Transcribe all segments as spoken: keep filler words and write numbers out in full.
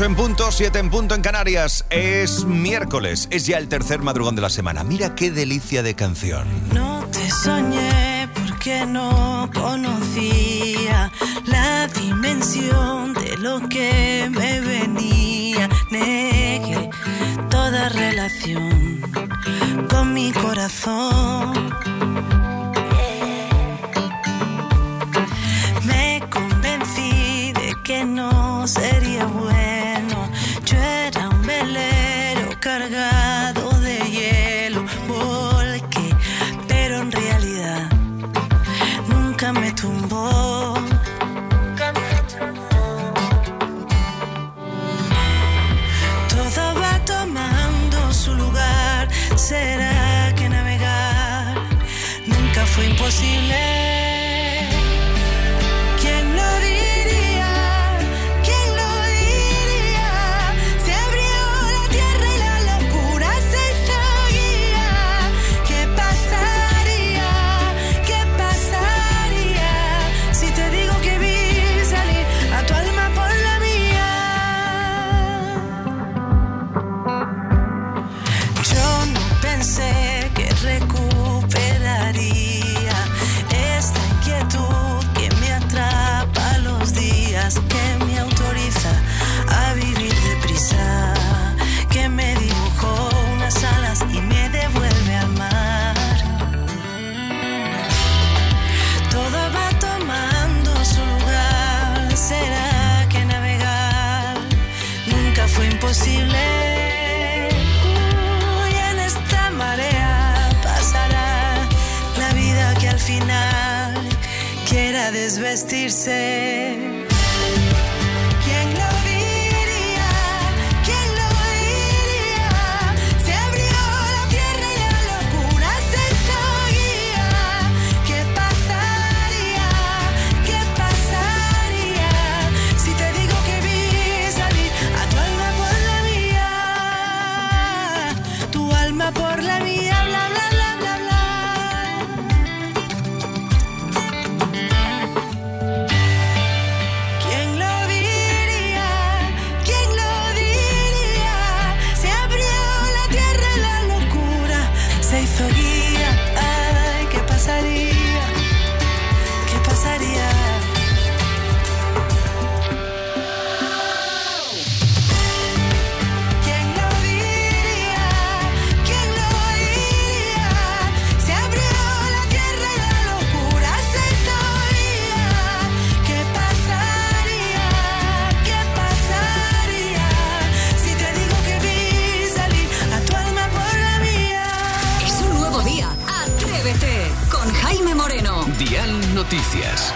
ocho en punto, siete en punto en Canarias. Es miércoles, es ya el tercer madrugón de la semana. Mira qué delicia de canción. No te soñé porque no conocía la dimensión de lo que me venía. Negué toda relación con mi corazón. Me convencí de que no sería bueno. Yo era un velero cargado de hielo. Volqué, pero en realidad nunca me tumbó. Todo va tomando su lugar. ¿Será que navegar nunca fue imposible? Que me autoriza a vivir deprisa, que me dibujó unas alas y me devuelve al mar. Todo va tomando su lugar. ¿Será que navegar nunca fue imposible? Uy, en esta marea pasará la vida que al final quiera desvestirse. Por la mía, bla, bla, bla, bla, bla. ¿Quién lo diría? ¿Quién lo diría? Se abrió la tierra y la locura se hizo guía. Ay, ¿qué pasaría? ¿Qué pasaría? Dial Noticias.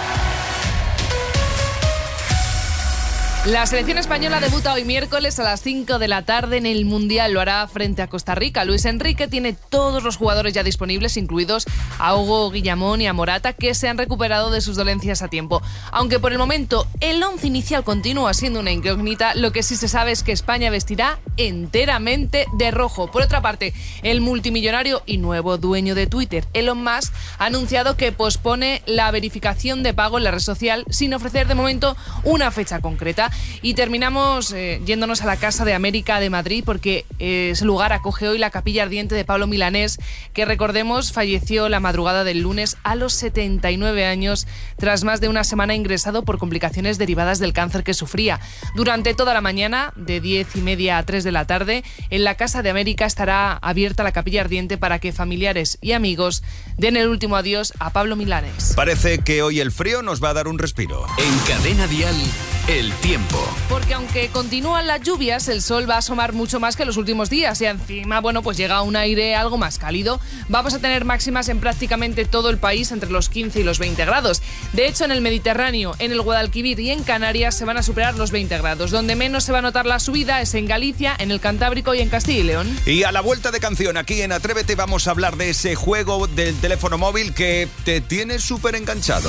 La selección española debuta hoy miércoles a las cinco de la tarde en el Mundial. Lo hará frente a Costa Rica. Luis Enrique tiene todos los jugadores ya disponibles, incluidos a Hugo Guillamón y a Morata, que se han recuperado de sus dolencias a tiempo. Aunque por el momento el once inicial continúa siendo una incógnita, lo que sí se sabe es que España vestirá enteramente de rojo. Por otra parte, el multimillonario y nuevo dueño de Twitter, Elon Musk, ha anunciado que pospone la verificación de pago en la red social sin ofrecer de momento una fecha concreta. Y terminamos eh, yéndonos a la Casa de América de Madrid, porque eh, ese lugar acoge hoy la capilla ardiente de Pablo Milanés, que recordemos falleció la madrugada del lunes a los setenta y nueve años tras más de una semana ingresado por complicaciones derivadas del cáncer que sufría. Durante toda la mañana, de diez y media a tres de la tarde, en la Casa de América estará abierta la capilla ardiente para que familiares y amigos den el último adiós a Pablo Milanés. Parece que hoy el frío nos va a dar un respiro. En Cadena Dial, el tiempo. Porque aunque continúan las lluvias, el sol va a asomar mucho más que los últimos días y encima, bueno, pues llega un aire algo más cálido. Vamos a tener máximas en prácticamente todo el país entre los quince y los veinte grados. De hecho, en el Mediterráneo, en el Guadalquivir y en Canarias se van a superar los veinte grados. Donde menos se va a notar la subida es en Galicia, en el Cantábrico y en Castilla y León. Y a la vuelta de canción, aquí en Atrévete, vamos a hablar de ese juego del teléfono móvil que te tiene súper enganchado.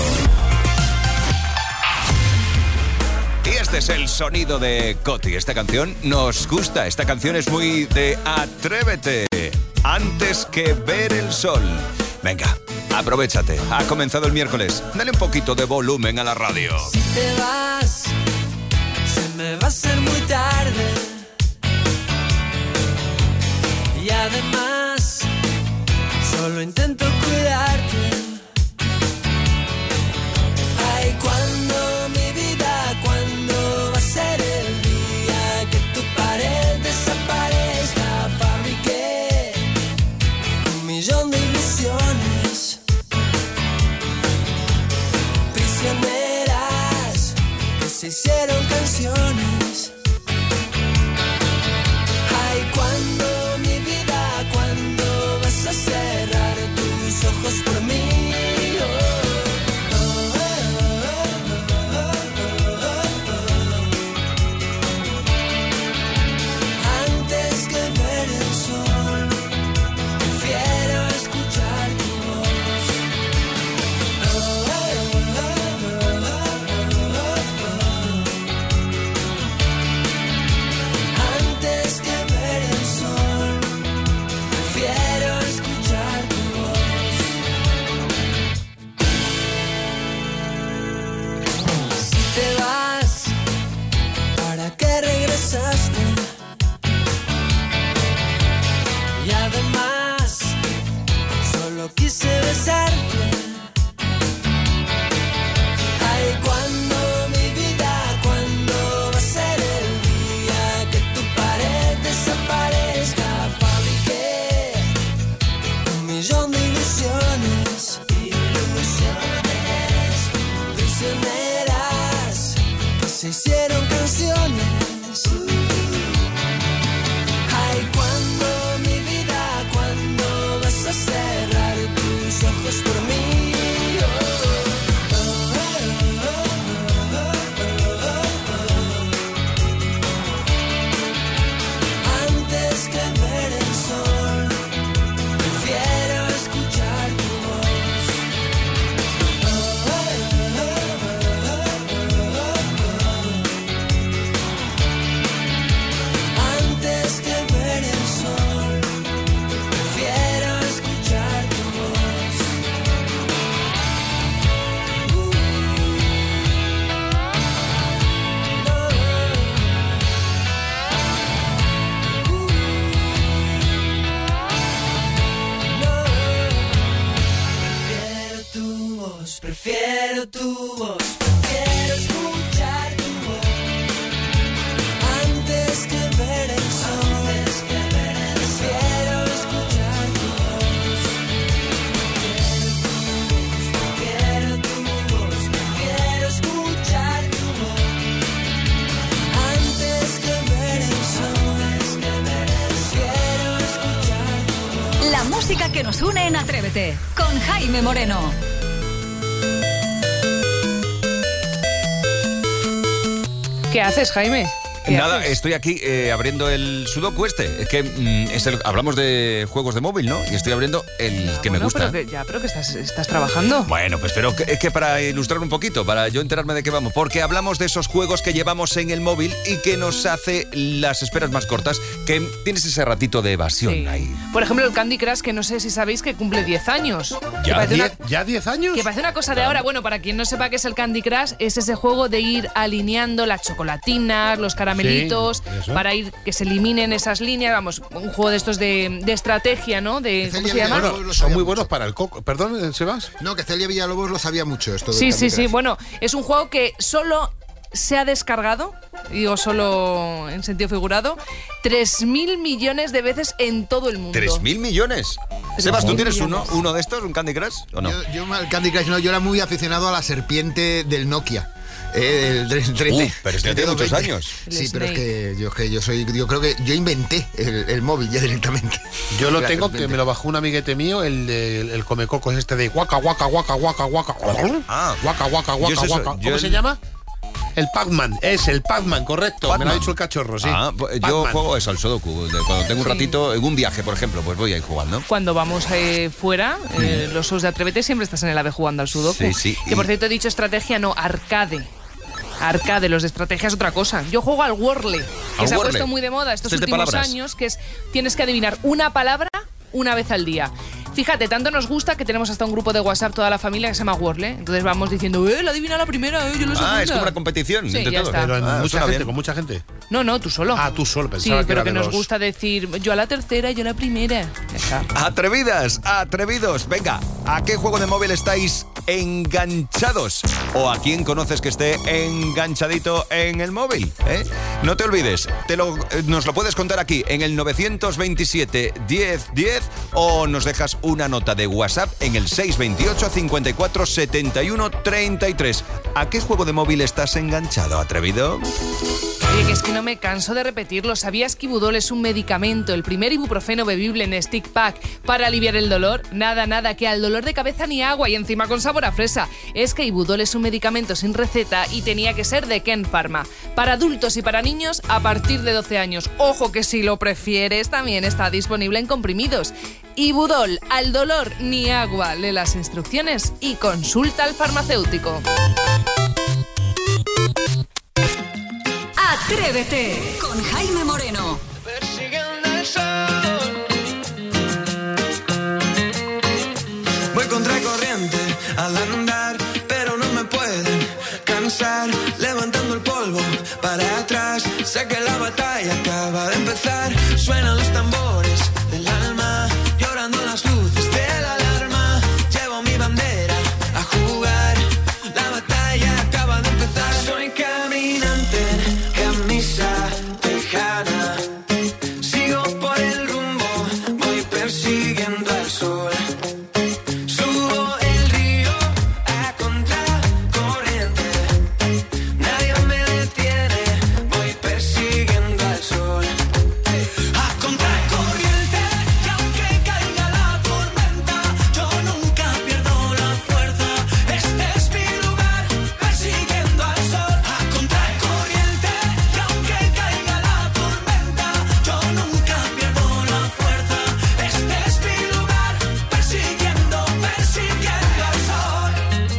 Y este es el sonido de Coti. Esta canción nos gusta. Esta canción es muy de Atrévete. Antes que ver el sol. Venga, aprovéchate. Ha comenzado el miércoles. Dale un poquito de volumen a la radio. Si te vas, se me va a ser muy tarde. Y además, solo intento cuidarte. Ay, cuando mi vida, cuando va a ser el día que tu pared desaparezca. Fabriqué un millón de ilusiones, prisioneras que se hicieron canciones. Ay, cuando mi vida, cuando vas a cerrar tus ojos por mí. Y además, solo quise besarte. Ay, cuando mi vida, cuando va a ser el día que tu pared desaparezca. Fabriqué un millón de ilusiones, ilusiones, prisioneras que se hicieron canciones. Ay, cuando mi vida, cuando vas a cerrar tus ojos por mí. Oh, oh, oh, oh, oh, oh. Antes que ver el sol, prefiero escuchar tu voz. Oh, oh, oh, oh, oh, oh. Antes que ver el sol, prefiero escuchar tu voz. Uh, no, uh, no. Prefiero tu voz, prefiero tu voz, prefiero escuchar tu voz. Antes que ver el sol, prefiero escuchar tu voz. Prefiero tu voz, prefiero escuchar tu voz. Antes que ver el sol, prefiero escuchar tu voz. La música que nos une en Atrévete, con Jaime Moreno. ¿Qué haces, Jaime? ¿Qué Nada, haces? estoy aquí eh, abriendo el Sudoku este. Es que mm, es el- hablamos de juegos de móvil, ¿no? Y estoy abriendo el que me Bueno, gusta. pero que- ya, pero que estás, estás trabajando. Bueno, pues pero que- es que para ilustrar un poquito, para yo enterarme de qué vamos, porque hablamos de esos juegos que llevamos en el móvil y que nos hace las esperas más cortas, que tienes ese ratito de evasión Sí. ahí. Por ejemplo, el Candy Crush, que no sé si sabéis que cumple diez años. Que ¿Ya? parece una- ¿Die- ¿Ya diez años? Que parece una cosa de ahora. Bueno, para quien no sepa qué es el Candy Crush, es ese juego de ir alineando las chocolatinas, los caramelitos, Sí, eso. para ir que se eliminen esas líneas. Vamos, un juego de estos de, de estrategia, ¿no? De, ¿cómo Celia se llama? Villalobos Bueno, lo son sabía muy mucho. buenos para el coco. Perdón, Sebas. No, que Celia Villalobos lo sabía mucho esto. del Sí, Candy sí, sí. Crush. Bueno, es un juego que solo se ha descargado, digo solo en sentido figurado, tres mil millones de veces en todo el mundo. ¿Tres mil millones? Sebas, ¿tú mil tienes uno, millones. uno de estos, un Candy Crush o no? Yo, yo al Candy Crush no, yo era muy aficionado a la serpiente del Nokia. Eh, el tre- trece. Uh, pero es que tiene muchos años. Sí, El pero es Snake. que yo, que yo soy, yo creo que yo inventé el, el móvil ya directamente. Yo lo La tengo, que serpiente. me lo bajó un amiguete mío, el, de- el, el comecocos este de guaca, guaca, guaca, guaca, guaca. Ah. Guaca, guaca, Yo guaca, es eso, guaca. yo ¿Cómo el- se llama? El Pac-Man, es el Pac-Man, correcto. Me lo Pac-Man. ha dicho el cachorro, sí. Ah, pues yo Pac-Man. juego eso, al Sudoku. de- Cuando tengo un Sí. ratito, en un viaje, por ejemplo, pues voy a ir jugando. Cuando vamos eh, fuera, eh, los shows de Atrévete, siempre estás en el AVE jugando al Sudoku. Sí, sí, Que por y- cierto he dicho estrategia, no, arcade. Arcade, los de estrategia es otra cosa. Yo juego al Wordle, que ¿Al se ha Wordle? puesto muy de moda estos ¿Este es de últimos palabras? años, que es tienes que adivinar una palabra una vez al día. Fíjate, tanto nos gusta que tenemos hasta un grupo de WhatsApp toda la familia que se llama Wordle. Entonces vamos diciendo, eh, la adivina la primera, eh, yo la segunda. Ah, es como una competición Sí, entre ya todos. está. Pero en Ah, mucha suena gente, bien. con mucha gente. No, no, tú solo. Ah, tú solo, Sí, pensaba que pero era que de nos los- gusta decir, yo a la tercera, yo a la primera. Ya está. Atrevidas, atrevidos. Venga, ¿a qué juego de móvil estáis enganchados? ¿O a quién conoces que esté enganchadito en el móvil? ¿Eh? No te olvides, te lo, eh, nos lo puedes contar aquí en el nueve veintisiete diez diez o nos dejas una nota de WhatsApp en el seis veintiocho cincuenta y cuatro setenta y uno treinta y tres. ¿A qué juego de móvil estás enganchado, atrevido? Oye, que es que no me canso de repetirlo. ¿Sabías que Ibudol es un medicamento, el primer ibuprofeno bebible en stick pack para aliviar el dolor? Nada, nada, que al dolor de cabeza ni agua y encima con sabor a fresa. Es que Ibudol es un medicamento sin receta y tenía que ser de Ken Pharma. Para adultos y para niños a partir de doce años. Ojo que si lo prefieres también está disponible en comprimidos. Ibudol, al dolor ni agua. Lee las instrucciones y consulta al farmacéutico. Atrévete con Jaime Moreno. Voy contra corriente al andar, pero no me pueden cansar. Levantando el polvo para atrás, sé que la batalla acaba de empezar. Suenan los tambores del alma, llorando las luces de la alarma. Llevo mi bandera a jugar, la batalla acaba de empezar. Soy caminante, camisa tejana, sigo por el rumbo, voy persiguiendo al sol. Subo el río a contracorriente, nadie me detiene, voy persiguiendo al sol. A contracorriente, y aunque caiga la tormenta, yo nunca pierdo la fuerza. Este es mi lugar, persiguiendo al sol. A contracorriente, y aunque caiga la tormenta, yo nunca pierdo la fuerza. Este es mi lugar, persiguiendo, persiguiendo al sol.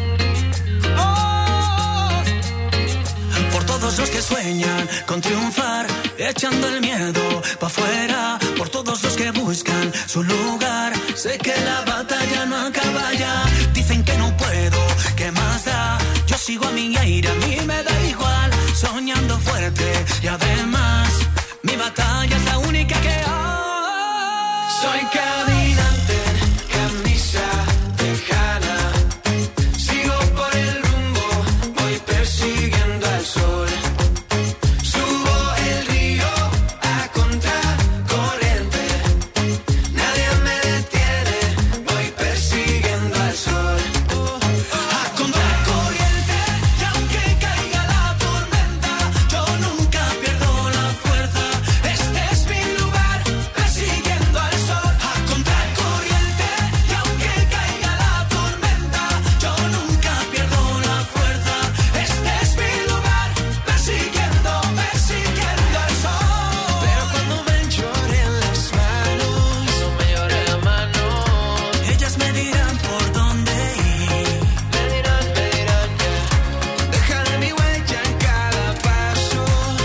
Oh. Por todos los que sueñan con triunfar, echando el miedo pa' afuera. Por todos los que buscan su lugar, sé que la batalla no acaba ya. Dicen que no puedo, ¿qué más da? Yo sigo a mi aire, a mí me da igual. Soñando fuerte y además mi batalla es la única que hay. Soy caminante, camisa tejana, sigo por el rumbo, voy persiguiendo al sol. Subo el río a contracorriente, nadie me detiene, voy persiguiendo al sol. A contracorriente, y aunque caiga la tormenta, yo nunca pierdo la fuerza. Este es mi lugar, persiguiendo al sol. A contracorriente, y aunque caiga la tormenta, yo nunca pierdo la fuerza. Este es mi lugar, persiguiendo, persiguiendo al sol. Pero cuando me lloren las manos, no me lloren las manos, ellas me dirán por dónde ir. Me dirán, me dirán, dejaré mi huella en cada paso.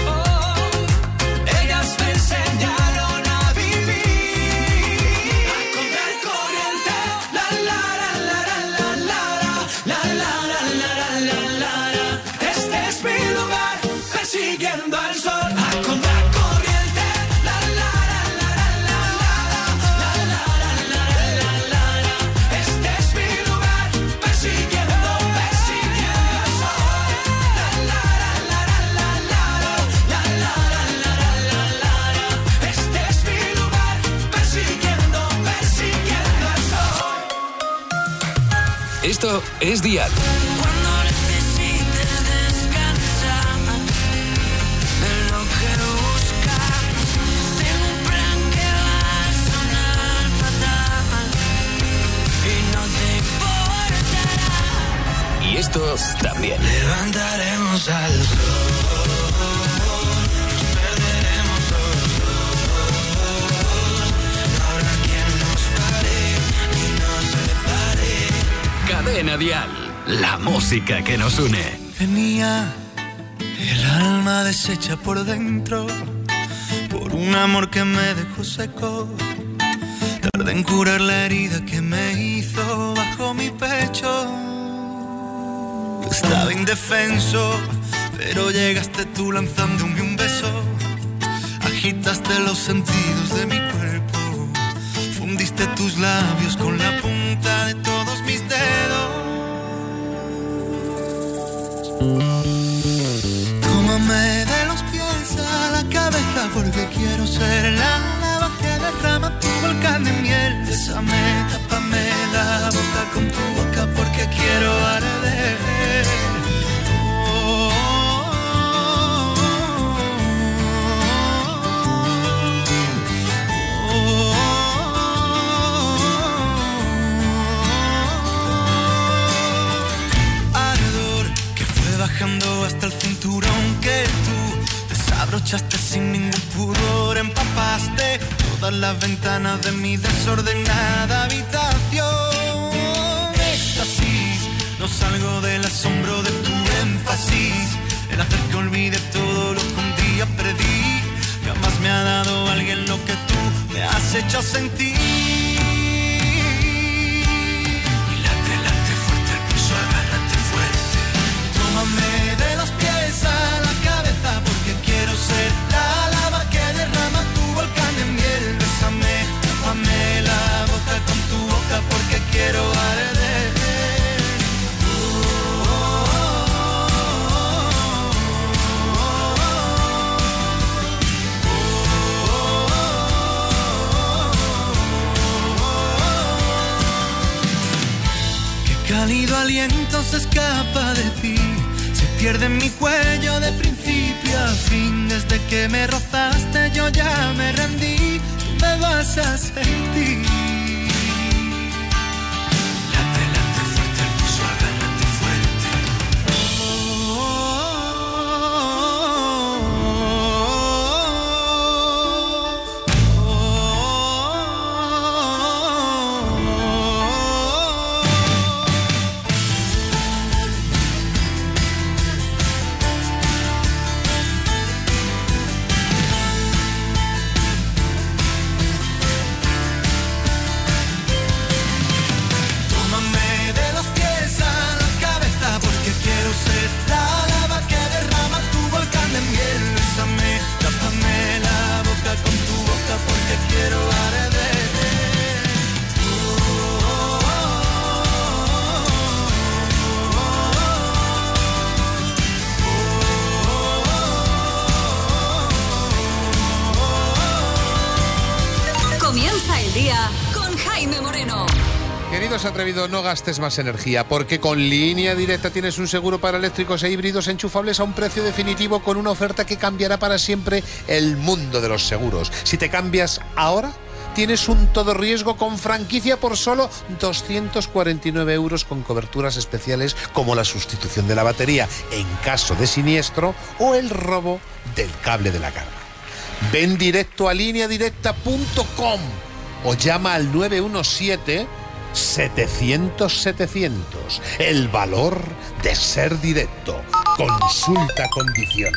Ellas me enseñaron a vivir. A contracorriente, la la la la la la la la la la la la la. Este es mi lugar, persiguiendo al sol. A contracorriente, la la la la la la la la la la la. Este es mi lugar, persiguiendo, persiguiendo al sol. La la la la la la la la la la la. Este es mi lugar, persiguiendo, persiguiendo al sol. Esto es Dial. Cuando necesites descansar de lo que buscas, tengo un plan que va a sonar fatal y no te importará. Y esto también. Levantaremos al sol, nos perderemos los dos. No habrá quien nos pare ni nos separe. Cadena Dial. La música que nos une. Tenía el alma deshecha por dentro por un amor que me dejó seco. Tardé en curar la herida que me hizo bajo mi pecho. Estaba indefenso, pero llegaste tú lanzándome un beso. Agitaste los sentidos de mi cuerpo. Fundiste tus labios con la punta de todos mis dedos. Tómame de los pies a la cabeza porque quiero ser la lava que derrama tu volcán de miel. Bésame, tápame la boca con tu boca porque quiero arder. Oh, oh, oh, oh. Ardor que fue bajando hasta el cinturón que tú desabrochaste sin ningún pudor, empapaste todas las ventanas de mi desordenada habitación. Éxtasis, no salgo del asombro de tu énfasis, el hacer que olvide todo lo que un día perdí. Jamás me ha dado alguien lo que tú me has hecho sentir. Y late, late fuerte el pulso, agárrate fuerte. Tómame de los pies a la cabeza porque quiero ser la lava que derrama tu volcán de miel. Bésame, tápame la boca con tu boca porque quiero arder. Cálido aliento se escapa de ti, se pierde en mi cuello de principio a fin. Desde que me rozaste yo ya me rendí, tú me vas a sentir. Late, late fuerte el pulso, agárrate fuerte. Oh, oh, oh, Queridos atrevidos, no gastes más energía, porque con Línea Directa tienes un seguro para eléctricos e híbridos enchufables a un precio definitivo con una oferta que cambiará para siempre el mundo de los seguros. Si te cambias ahora, tienes un todo riesgo con franquicia por solo doscientos cuarenta y nueve euros con coberturas especiales como la sustitución de la batería en caso de siniestro o el robo del cable de la carga. Ven directo a línea directa punto com o llama al nueve uno siete setecientos setecientos. El valor de ser directo. Consulta condiciones.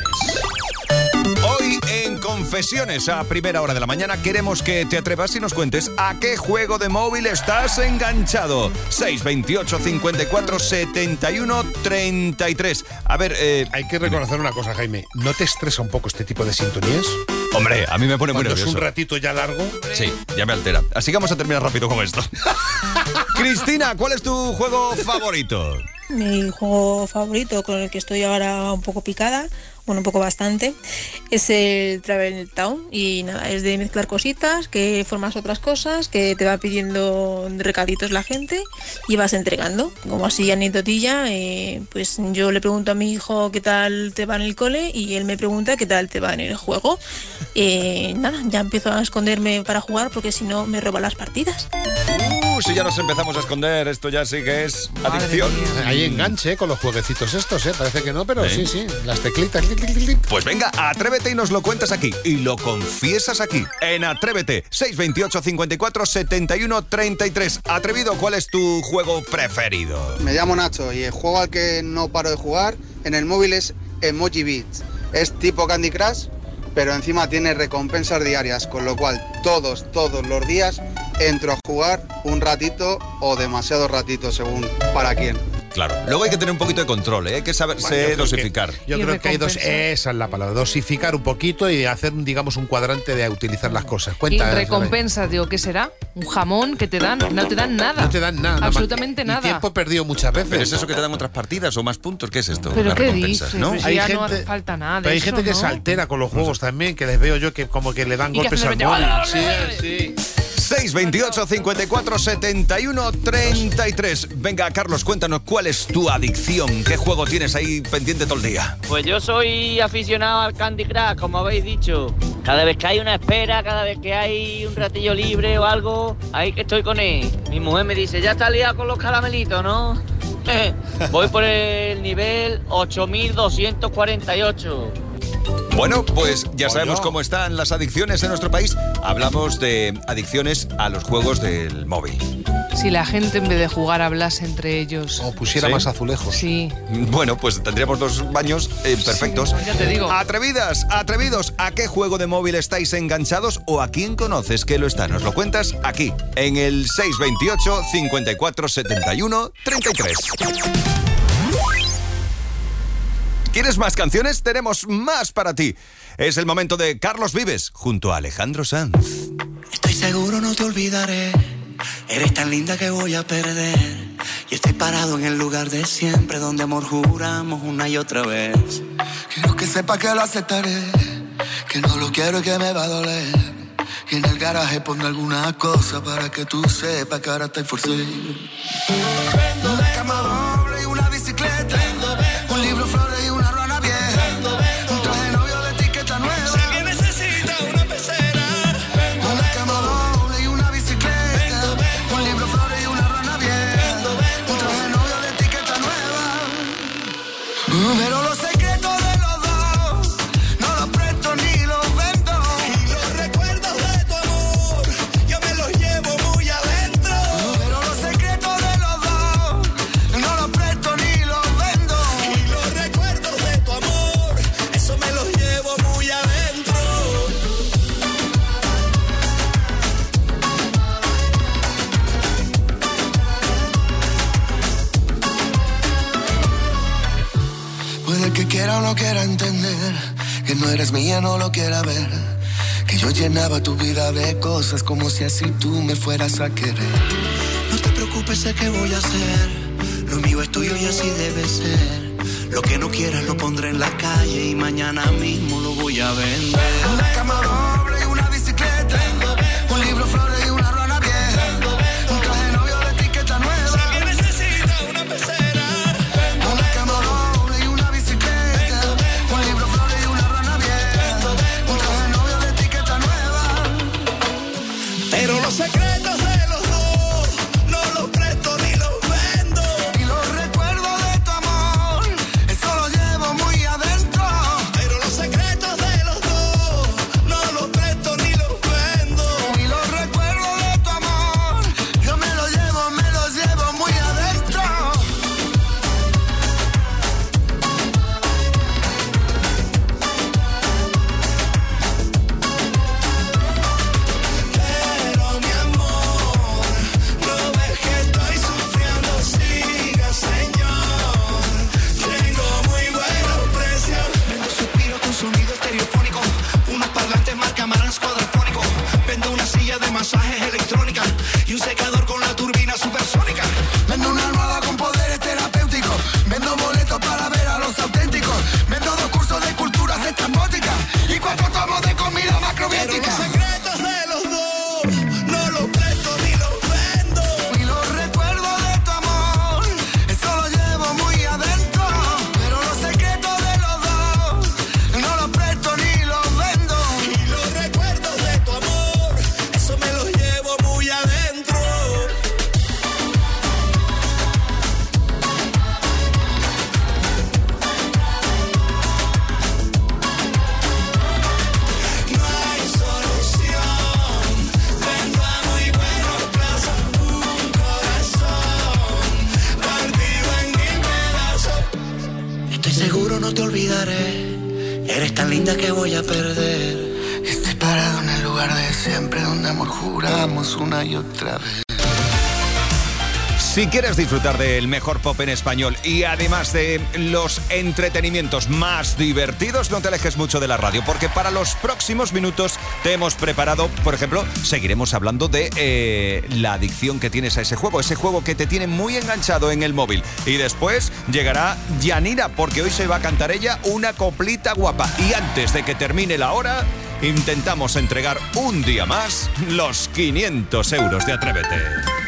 Hoy en Confesiones a primera hora de la mañana queremos que te atrevas y nos cuentes a qué juego de móvil estás enganchado. seis veintiocho, cincuenta y cuatro, setenta y uno, treinta y tres. A ver, eh... hay que reconocer una cosa, Jaime. ¿No te estresa un poco este tipo de sintonías? Hombre, a mí me pone muy Cuando nervioso. es un ratito ya largo. Sí, ya me altera. Así que vamos a terminar rápido con esto. Cristina, ¿cuál es tu juego favorito? Mi juego favorito, con el que estoy ahora un poco picada, bueno, un poco bastante, es el Travel Town. Y nada, es de mezclar cositas, que formas otras cosas, que te va pidiendo recaditos la gente y vas entregando. Como así anecdotilla, eh, pues yo le pregunto a mi hijo qué tal te va en el cole y él me pregunta qué tal te va en el juego. Eh, nada, ya empiezo a esconderme para jugar porque si no me roban las partidas. Uh, si ya nos empezamos a esconder, esto ya sí que es adicción. Hay enganche eh, con los jueguecitos estos, ¿eh? Parece que no, pero ¿Eh? sí, sí, las teclitas. Pues venga, atrévete y nos lo cuentas aquí. Y lo confiesas aquí, en Atrévete. seis veintiocho, cincuenta y cuatro, setenta y uno, treinta y tres. Atrevido, ¿cuál es tu juego preferido? Me llamo Nacho y el juego al que no paro de jugar en el móvil es Emoji Beats. Es tipo Candy Crush, pero encima tiene recompensas diarias, con lo cual todos, todos los días entro a jugar un ratito o demasiado ratito, según para quién. Claro, luego hay que tener un poquito de control, ¿eh? Hay que saberse Bueno, yo dosificar. Que, yo creo que hay dos, esa es la palabra, dosificar un poquito y hacer, digamos, un cuadrante de utilizar las cosas. Cuenta. Y recompensas, digo, ¿qué será? ¿Un jamón que te dan? No te dan nada. No te dan nada. Absolutamente nada. nada. Y tiempo perdido muchas veces. Pero es eso que te dan otras partidas o más puntos, ¿qué es esto? ¿Pero las qué recompensas, dices? ¿no? Pues hay ya gente, no hace falta nada de pero hay eso, gente que ¿no? se altera con los juegos también, que les veo yo que como que le dan Y que golpes al hacen móvil. de- Sí, sí. seis veintiocho, cincuenta y cuatro, setenta y uno, treinta y tres. Venga, Carlos, cuéntanos cuál es tu adicción. ¿Qué juego tienes ahí pendiente todo el día? Pues yo soy aficionado al Candy Crush, como habéis dicho. Cada vez que hay una espera, cada vez que hay un ratillo libre o algo, ahí que estoy con él. Mi mujer me dice, ya está liado con los caramelitos, ¿no? Voy por el nivel ocho mil doscientos cuarenta y ocho. Bueno, pues ya Oye. sabemos cómo están las adicciones en nuestro país. Hablamos de adicciones a los juegos del móvil. Si la gente en vez de jugar hablase entre ellos. O pusiera ¿Sí? más azulejos. Sí. Bueno, pues tendríamos dos baños eh, perfectos. Sí, ya te digo. Atrevidas, atrevidos, ¿a qué juego de móvil estáis enganchados o a quién conoces que lo está? Nos lo cuentas aquí, en el seis veintiocho, cincuenta y cuatro, setenta y uno, treinta y tres. ¿Quieres más canciones? Tenemos más para ti. Es el momento de Carlos Vives junto a Alejandro Sanz. Estoy seguro no te olvidaré. Eres tan linda que voy a perder. Y estoy parado en el lugar de siempre, donde amor juramos una y otra vez. Quiero que sepa que lo aceptaré, que no lo quiero y que me va a doler. Y en el garaje pongo alguna cosa para que tú sepas que ahora estoy forcé. Una cama doble y una bicicleta, un libro, flores y una rana vieja, un traje de novio de etiqueta nueva. Si alguien necesita una pecera, una cama doble y una bicicleta, un libro, flores y una rana vieja, un traje de novio de etiqueta nueva. Pero los secretos de los dos no los presto ni los vendo. Y los recuerdos de tu amor yo me los llevo muy adentro. Pero los secretos de los dos no los presto ni los vendo. Y los recuerdos de tu amor, eso me los llevo muy adentro. Puede que quiera o no quiera entender que no eres mía, no lo quiera ver, que yo llenaba tu vida de cosas como si así tú me fueras a querer. No te preocupes, sé qué voy a hacer, lo mío es tuyo y así debe ser. Lo que no quieras lo pondré en la calle y mañana mismo lo voy a vender. Una cama doble y una bicicleta, un libro, flores y una rana vieja, un traje de novio de etiqueta nueva. Si alguien necesita una pecera, una cama doble y una bicicleta, un libro, flores y una rana vieja, un traje de novio de etiqueta nueva. Pero los secretos de los dos no los presto ni los vendo. Y los recuerdos de tu amor, eso lo llevo muy adentro. Pero los secretos de los dos no los presto ni los vendo. Y los recuerdos de tu amor, yo me los llevo, me los llevo muy adentro. Pero mi amor, no ves que estoy sufriendo, siga señor. Tengo muy buenos precios. Vendo suspiros con sonido estereofónico, unos parlantes marca Marantz cuadrafónico. Vendo una silla de masajes electrónica y un secador con la turbina supersónica. Vendo una almohada con poderes terapéuticos. Vendo boletos para ver a los auténticos. Vendo dos cursos de culturas estrambóticas y cuatro tomos de comida macrobiótica. Pero los secretos de los dos no los presto ni los vendo. Y los recuerdos de tu amor, eso lo llevo muy adentro. Pero los secretos de los dos no los presto ni los vendo. Y los recuerdos de tu amor, eso me los llevo muy adentro. No hay solución, vendo a muy buenos plazos un corazón partido en mil pedazos. Estoy seguro no te olvidaré, eres tan linda que voy a perder. Estoy parado en el lugar lugar de siempre donde amor juramos una y otra vez. Si quieres disfrutar del mejor pop en español y además de los entretenimientos más divertidos, no te alejes mucho de la radio, porque para los próximos minutos te hemos preparado, por ejemplo, seguiremos hablando de eh, la adicción que tienes a ese juego, ese juego que te tiene muy enganchado en el móvil. Y después llegará Yanira, porque hoy se va a cantar ella una coplita guapa. Y antes de que termine la hora, intentamos entregar un día más los quinientos euros de Atrévete.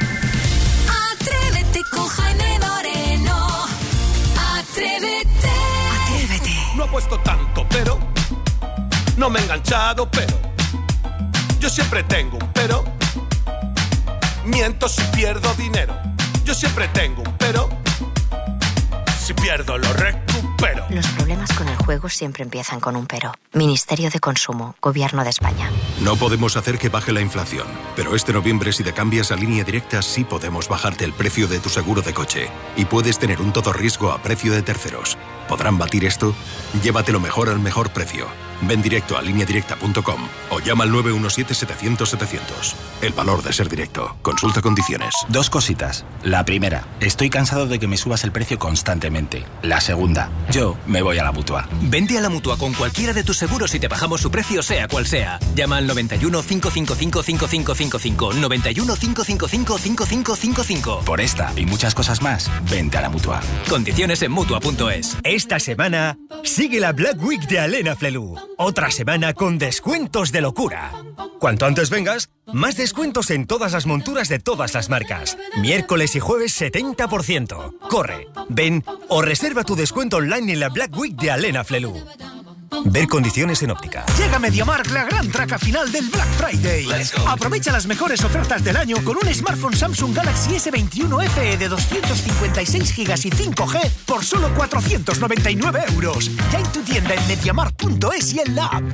Con Jaime Moreno. Atrévete. Atrévete. No apuesto tanto, pero no me he enganchado, pero yo siempre tengo un pero. Miento si pierdo dinero. Yo siempre tengo un pero. Si pierdo lo recupero. Los problemas con el juego siempre empiezan con un pero. Ministerio de Consumo, Gobierno de España. No podemos hacer que baje la inflación, pero este noviembre si te cambias a Línea Directa sí podemos bajarte el precio de tu seguro de coche y puedes tener un todo riesgo a precio de terceros. ¿Podrán batir esto? Llévatelo mejor al mejor precio. Ven directo a línea directa punto com o llama al nueve uno siete, setecientos, setecientos. El valor de ser directo. Consulta condiciones. Dos cositas. La primera, estoy cansado de que me subas el precio constantemente. La segunda, yo me voy a la Mutua. Vente a la Mutua con cualquiera de tus seguros y te bajamos su precio sea cual sea. Llama al noventa y uno, cinco cinco cinco, cinco cinco cinco cinco, noventa y uno, cinco cinco cinco, cinco cinco cinco cinco. Por esta y muchas cosas más, vente a la Mutua. Condiciones en Mutua punto es. Esta semana sigue la Black Week de Alena Flelu. Otra semana con descuentos de locura. Cuanto antes vengas, más descuentos en todas las monturas de todas las marcas. Miércoles y jueves setenta por ciento. Corre, ven o reserva tu descuento online en la Black Week de Alena Flelu. Ver condiciones en óptica. Llega a MediaMarkt la gran traca final del Black Friday. Aprovecha las mejores ofertas del año con un smartphone Samsung Galaxy ese veintiuno F E de doscientos cincuenta y seis gigas y cinco G por solo cuatrocientos noventa y nueve euros. Ya en tu tienda en mediamarkt punto es y en la app.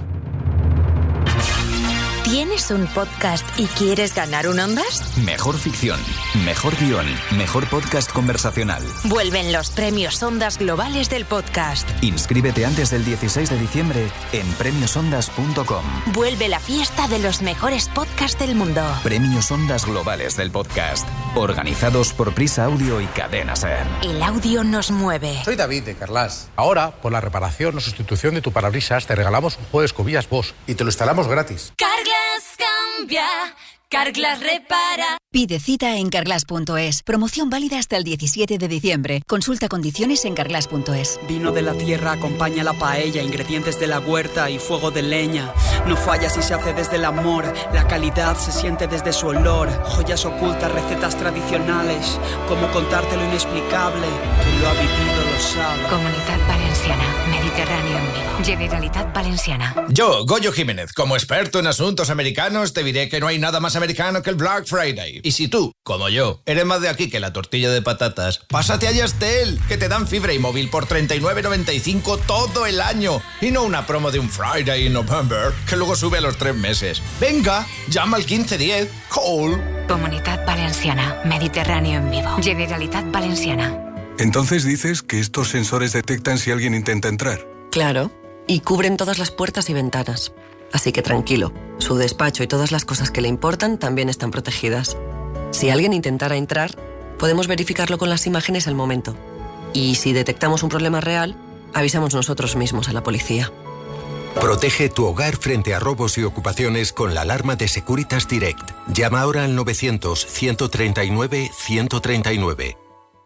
¿Tienes un podcast y quieres ganar un Ondas? Mejor ficción, mejor guión, mejor podcast conversacional. Vuelven los premios Ondas globales del podcast. Inscríbete antes del dieciséis de diciembre en premios ondas punto com. Vuelve la fiesta de los mejores podcasts del mundo. Premios Ondas globales del podcast, organizados por Prisa Audio y Cadena Ser. El audio nos mueve. Soy David de Carlas. Ahora, por la reparación o sustitución de tu parabrisas, te regalamos un juego de escobillas Bosch y te lo instalamos gratis. Carglass cambia, Carglass repara. Pide cita en carglass punto es. Promoción válida hasta el diecisiete de diciembre. Consulta condiciones en carglass punto es. Vino de la tierra acompaña la paella, ingredientes de la huerta y fuego de leña. No falla si se hace desde el amor, la calidad se siente desde su olor. Joyas ocultas, recetas tradicionales, cómo contarte lo inexplicable. Quien lo ha vivido lo sabe. Comunitat Valenciana, Mediterráneo en vivo. Generalitat Valenciana. Yo, Goyo Jiménez, como experto en asuntos americanos, te diré que no hay nada más americano que el Black Friday. Y si tú, como yo, eres más de aquí que la tortilla de patatas, pásate a Yastel, que te dan fibra y móvil por treinta y nueve noventa y cinco todo el año. Y no una promo de un Friday in November, que luego sube a los tres meses. Venga, llama al quince diez. Call. Comunitat Valenciana, Mediterráneo en vivo. Generalitat Valenciana. Entonces dices que estos sensores detectan si alguien intenta entrar. Claro, y cubren todas las puertas y ventanas. Así que tranquilo, su despacho y todas las cosas que le importan también están protegidas. Si alguien intentara entrar, podemos verificarlo con las imágenes al momento. Y si detectamos un problema real, avisamos nosotros mismos a la policía. Protege tu hogar frente a robos y ocupaciones con la alarma de Securitas Direct. Llama ahora al novecientos, ciento treinta y nueve, ciento treinta y nueve.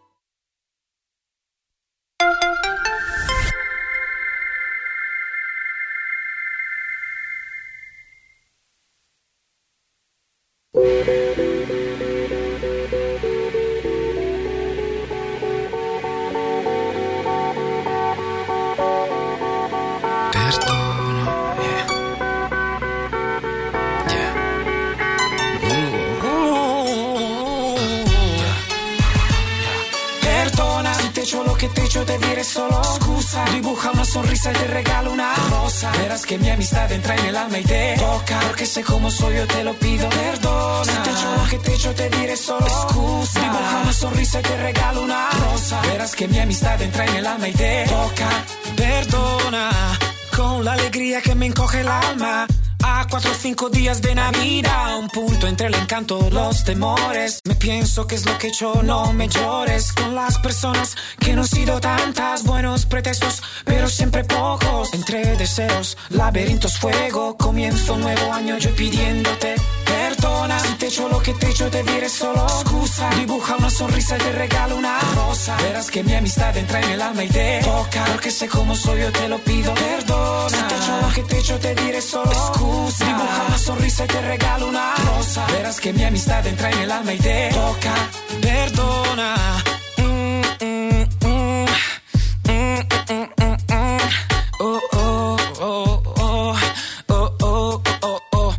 Sonrisa y te regalo una rosa. Verás que mi amistad entra en el alma y te toca. Porque sé cómo soy, yo te lo pido. Perdona. Si te echo lo que te echo, te diré solo excusa. Dibuja una sonrisa y te regalo una rosa. Verás que mi amistad entra en el alma y te toca. Perdona. Con la alegría que me encoge el alma. A cuatro o cinco días de Navidad, un punto entre el encanto y los temores. Me pienso que es lo que he hecho, no me llores. Con las personas que no han sido tantas, buenos pretextos, pero siempre pocos. Entre deseos, laberintos, fuego. Comienzo un nuevo año yo pidiéndote perdona. Si te echo lo que te echo, te diré solo excusa. Dibuja una sonrisa y te regalo una rosa. Verás que mi amistad entra en el alma y te toca. Porque sé cómo soy, yo te lo pido perdona. Si te echo lo que te echo, te diré solo excusa. Dibuja una sonrisa y te regalo una rosa. Verás que mi amistad entra en el alma y te toca. Perdona. Mm, mm, mm. Mm, mm, mm, mm. Oh, oh, oh, oh. Oh, oh, oh, oh.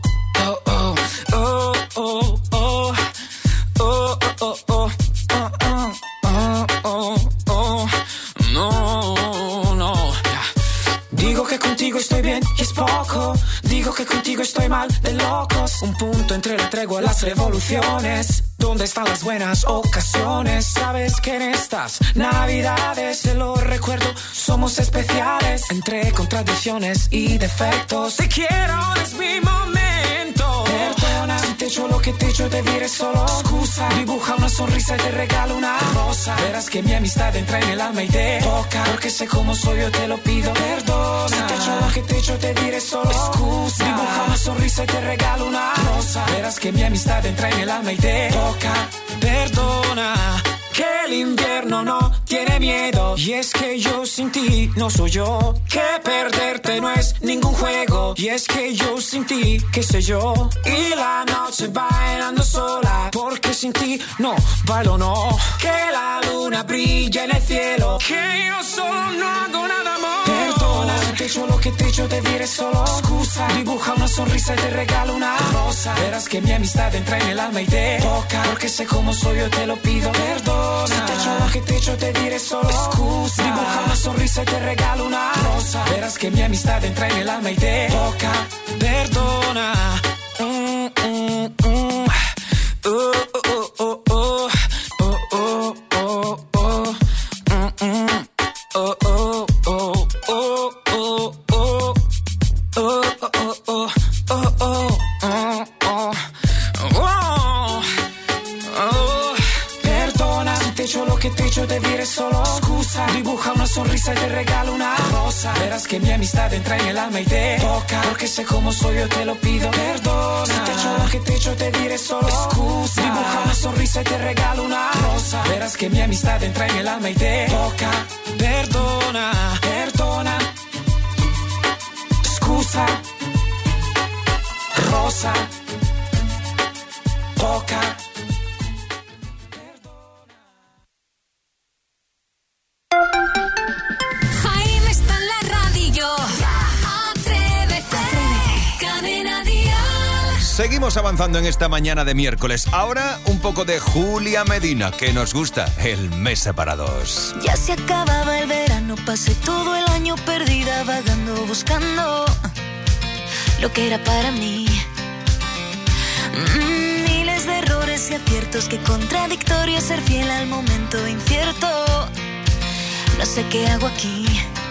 Estoy bien y es poco. Digo que contigo estoy mal de locos. Un punto entre la tregua y las revoluciones. ¿Dónde están las buenas ocasiones? Sabes que en estas navidades, te lo recuerdo, somos especiales. Entre contradicciones y defectos, te quiero, es mi momento. Perdona, si te echo lo que te echo, te diré solo excusa. Dibuja una sonrisa y te regalo una rosa. Verás que mi amistad entra en el alma y te toca. Porque sé cómo soy, yo te lo pido perdona. Si te echo lo que te echo, te diré solo excusa. Dibuja una sonrisa y te regalo una rosa. Verás que mi amistad entra en el alma y te toca. Perdona, que el invierno no tiene miedo. Y es que yo sin ti no soy yo. Que perderte no es ningún juego. Y es que yo sin ti, qué sé yo. Y la noche bailando sola. Porque sin ti no bailo, no. Que la luna brilla en el cielo. Que yo solo no hago nada más. Perdona, si te echo lo que te echo, te diré solo excusa. Dibuja una sonrisa y te regalo una rosa. Verás que mi amistad entra en el alma y te toca. Porque sé cómo soy, yo te lo pido perdona. Si te echo lo que te echo, te diré solo excusa. Dibuja una sonrisa y te regalo una rosa. Verás que mi amistad entra en el alma y te toca. Perdona. Mm, mm, mm. Oh, oh, oh, oh. Oh, oh, oh, oh. Mm, mm. Oh, oh, oh, oh, oh, oh. Oh, oh, oh, oh, oh, oh, oh. Oh, oh. Perdona, si te echo lo que te echo, te diré solo excusa. Dibuja una sonrisa y te regalo una rosa. Verás que mi amistad entra en el alma y te toca. Porque sé cómo soy, yo te lo pido perdona. Si te echo lo que te echo, te diré solo excusa. Dibuja una sonrisa y te regalo una rosa. Verás que mi amistad entra en el alma y te toca. Perdona, perdona. Excusa. Rosa. Toca. Jaime está en la radio. Atrévete. Cadena Dial. Seguimos avanzando en esta mañana de miércoles. Ahora un poco de Julia Medina, que nos gusta, el mes separados. Ya se acababa el verano, pasé todo el año perdida vagando, buscando lo que era para mí. Mm, miles de errores y aciertos, qué contradictorio ser fiel al momento incierto. No sé qué hago aquí.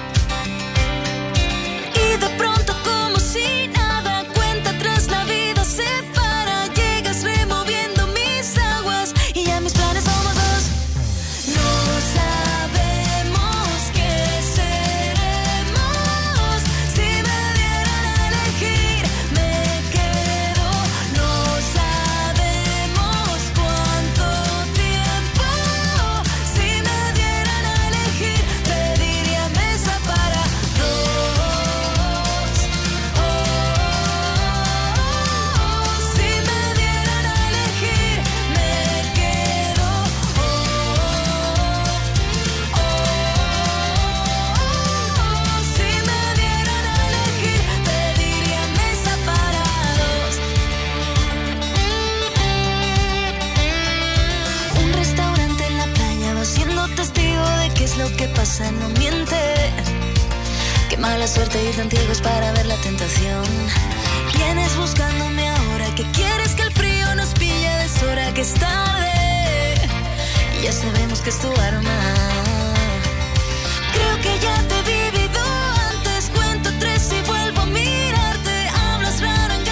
Y de pronto, como si nada, cuenta atrás, la vida se para. Llegas removiendo mis aguas y ya mis planes somos dos. No sabemos qué seremos. Si me dieran a elegir, me quedo. No sabemos cuánto tiempo. Si me dieran a elegir, pediría mesa para dos. Oh, si me dieran a elegir, me quedo. Oh, oh, si me dieran a elegir, pediría mesa para dos. Un restaurante en la playa, va siendo testigo de qué es lo que pasa, no miente. Qué mala suerte ir tan ciegos para ver la tentación. Vienes buscándome ahora, que quieres que el frío nos pille a deshora, que es tarde. Y ya sabemos que es tu arma. Creo que ya te he vivido antes, cuento tres y vuelvo a mirarte. Hablas raro en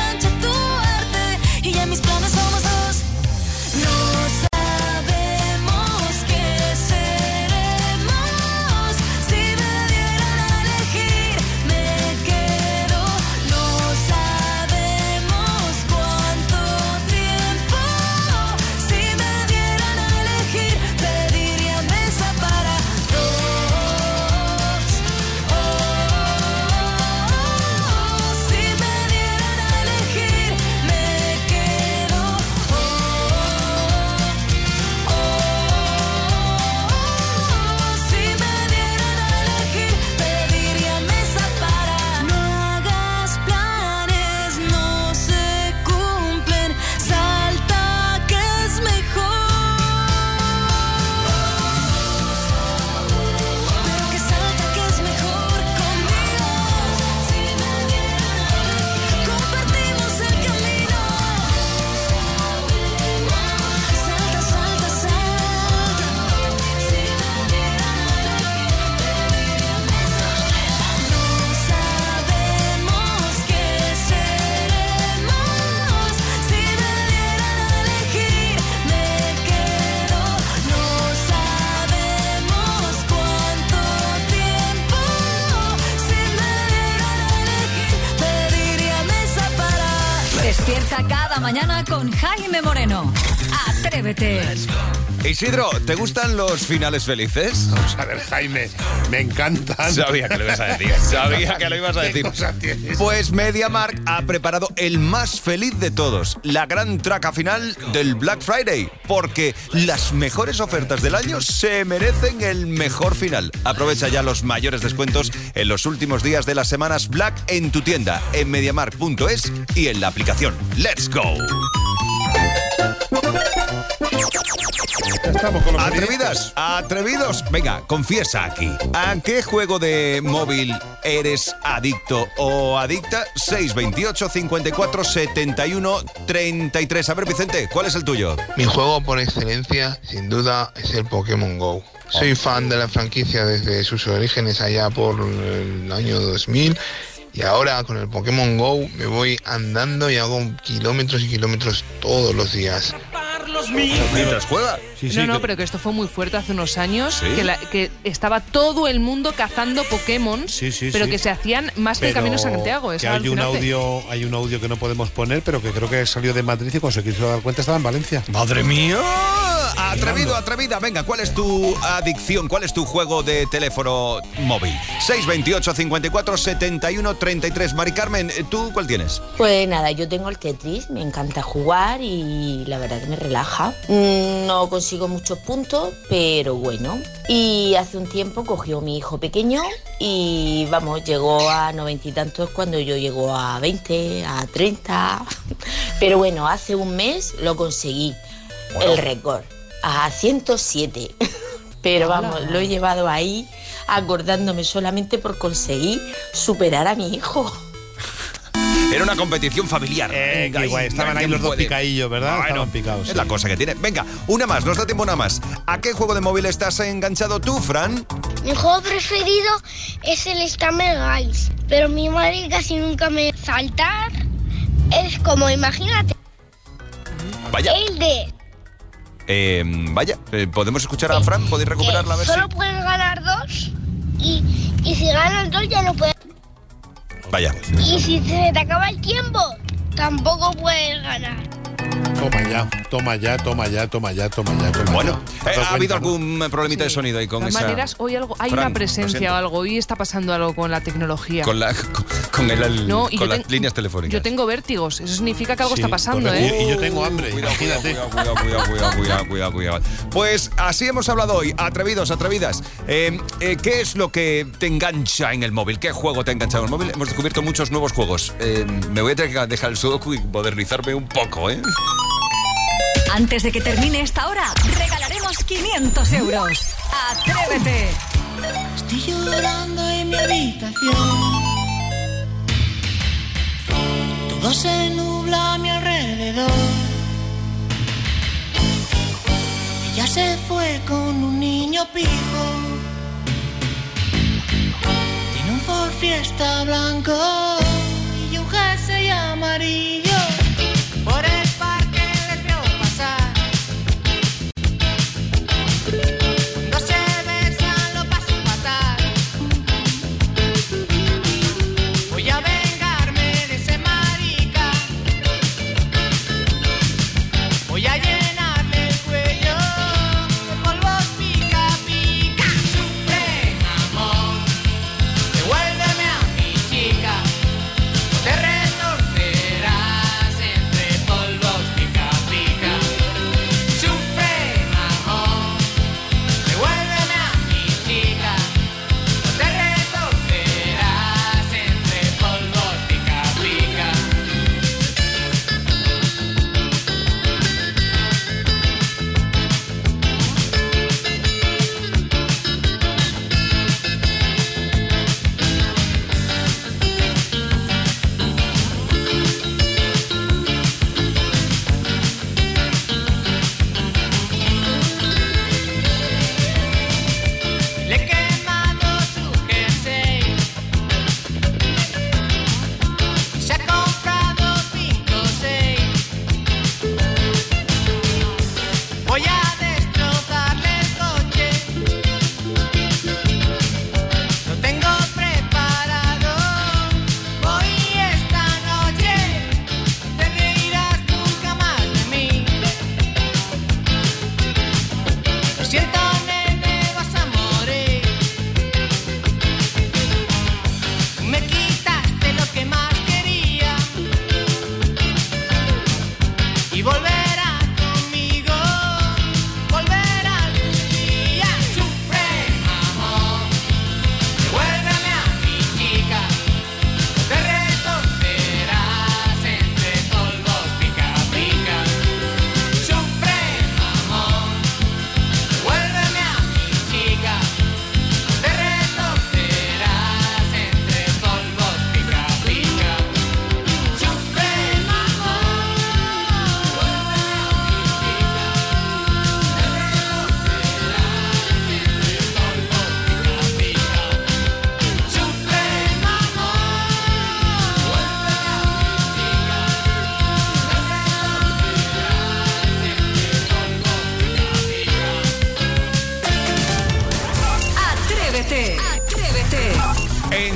mañana con Jaime Moreno. Atrévete. Isidro, ¿te gustan los finales felices? Vamos a ver, Jaime, me encantan. Sabía que lo ibas a decir, sabía que lo ibas a decir. Pues MediaMarkt ha preparado el más feliz de todos, la gran traca final del Black Friday, porque las mejores ofertas del año se merecen el mejor final. Aprovecha ya los mayores descuentos en los últimos días de las semanas Black en tu tienda, en mediamarkt punto es y en la aplicación. ¡Let's go! Estamos con los Atrevidas, atrevidos, venga, confiesa aquí. ¿A qué juego de móvil eres adicto o adicta? seis veintiocho, cincuenta y cuatro, setenta y uno, treinta y tres. A ver, Vicente, ¿cuál es el tuyo? Mi juego por excelencia, sin duda, es el Pokémon Go. Soy fan de la franquicia desde sus orígenes allá por el año dos mil. Y ahora con el Pokémon Go me voy andando y hago kilómetros y kilómetros todos los días. ¿Mientras juega? Sí, sí, no, no, que... pero que esto fue muy fuerte hace unos años, ¿sí? que, la, que estaba todo el mundo cazando Pokémon, sí, sí, pero sí. que se hacían más pero que el Camino Santiago. Es que hay un audio, hay un audio que no podemos poner, pero que creo que salió de Madrid y cuando se quiso dar cuenta estaba en Valencia. ¡Madre mía! Atrevido, atrevida, venga, ¿cuál es tu adicción? ¿Cuál es tu juego de teléfono móvil? seis veintiocho, cincuenta y cuatro, setenta y uno, treinta y tres. Mari Carmen, ¿tú cuál tienes? Pues nada, yo tengo el Tetris, me encanta jugar y la verdad que me relaja. No consigo muchos puntos, pero bueno. Y hace un tiempo cogió mi hijo pequeño y vamos, llegó a noventa y tantos cuando yo llego a veinte, a treinta. Pero bueno, hace un mes lo conseguí, bueno. el récord. A ciento siete, pero vamos, lo he llevado ahí acordándome solamente por conseguir superar a mi hijo. Era una competición familiar. Eh, Venga, igual, estaban ahí los dos puede. picadillos, ¿verdad? Bueno, estaban picados. Es sí. la cosa que tiene. Venga, una más, nos da tiempo una más. ¿A qué juego de móvil estás enganchado tú, Fran? Mi juego preferido es el Stammer Guys, pero mi madre casi nunca me deja saltar. Es como, imagínate. Vaya. El de... Eh, vaya, eh, ¿podemos escuchar a Fran? ¿Podéis recuperarla? A ver solo si... puedes ganar dos y, y si ganas dos ya no puedes... Vaya. Y si se te acaba el tiempo, tampoco puedes ganar. Toma ya, toma ya, toma ya, toma ya, toma ya, toma bueno, ya. Eh, ¿ha habido algún problemita sí. de sonido ahí con de esa...? De todas maneras, hoy algo, hay Fran, una presencia o algo, hoy está pasando algo con la tecnología. Con, la, con, con, el, el, no, con las ten, líneas telefónicas. Yo tengo vértigos, eso significa que algo sí, está pasando, correcto. ¿eh? Y, y yo tengo hambre, cuidado, imagínate. Cuidado, cuidado, cuidado, cuidado, cuidado, cuidado, cuidado. Pues así hemos hablado hoy, atrevidos, atrevidas. Eh, eh, ¿Qué es lo que te engancha en el móvil? ¿Qué juego te ha enganchado en el móvil? Hemos descubierto muchos nuevos juegos. Eh, me voy a tener que dejar el sudoku y modernizarme un poco, ¿eh? Antes de que termine esta hora, regalaremos quinientos euros. ¡Atrévete! Estoy llorando en mi habitación. Todo se nubla a mi alrededor. Ella se fue con un niño pijo. Tiene un Ford Fiesta blanco y un jersey amarillo. Por el parque les veo pasar. Cuando se besan lo paso fatal. Voy a vengarme de ese marica. Voy a llenarle el cuello de polvos pica pica. Sufre, amor, devuélveme a mi chica. Te retorcerá.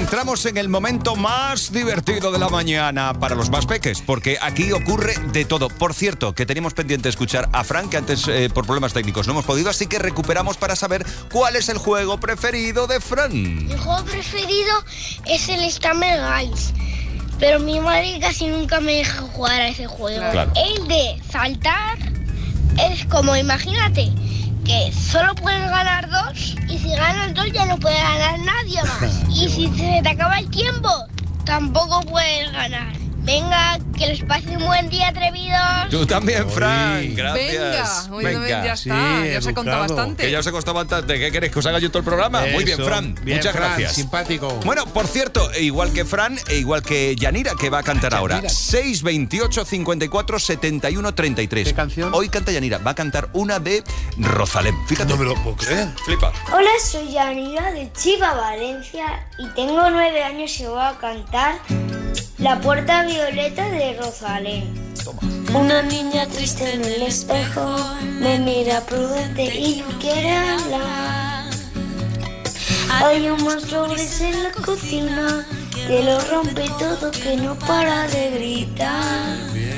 entramos en el momento más divertido de la mañana para los más peques, porque aquí ocurre de todo. Por cierto, que teníamos pendiente escuchar a Fran, que antes eh, por problemas técnicos no hemos podido, así que recuperamos para saber cuál es el juego preferido de Fran. Mi juego preferido es el Stammer Guys, pero mi madre casi nunca me deja jugar a ese juego. Claro. El de saltar es como, imagínate, que solo puedes ganar dos y si ganas dos ya no puede ganar nadie más. Y si se te acaba el tiempo, tampoco puedes ganar. Venga, que les pase un buen día, atrevidos. Tú también, Fran. Venga, Gracias. hoy también ya está. Ya se ha contado bastante. Que ya os he costado bastante. ¿Qué queréis? ¿Que os haga yo todo el programa? Eso. Muy bien, Fran. Bien, Muchas Fran, gracias. simpático. Bueno, por cierto, igual que Fran, e igual que Yanira, que va a cantar ahora. Yanira. seis veintiocho cincuenta y cuatro setenta y uno treinta y tres. ¿Qué canción? Hoy canta Yanira. Va a cantar una de Rosalén. Fíjate. No me lo puedo creer. Flipa. Hola, soy Yanira de Chiva, Valencia y tengo nueve años y voy a cantar La Puerta Violeta de Rosalén. Una niña triste en el espejo me mira prudente y no quiere hablar. Hay un monstruo gris en la cocina que lo rompe todo, que no para de gritar.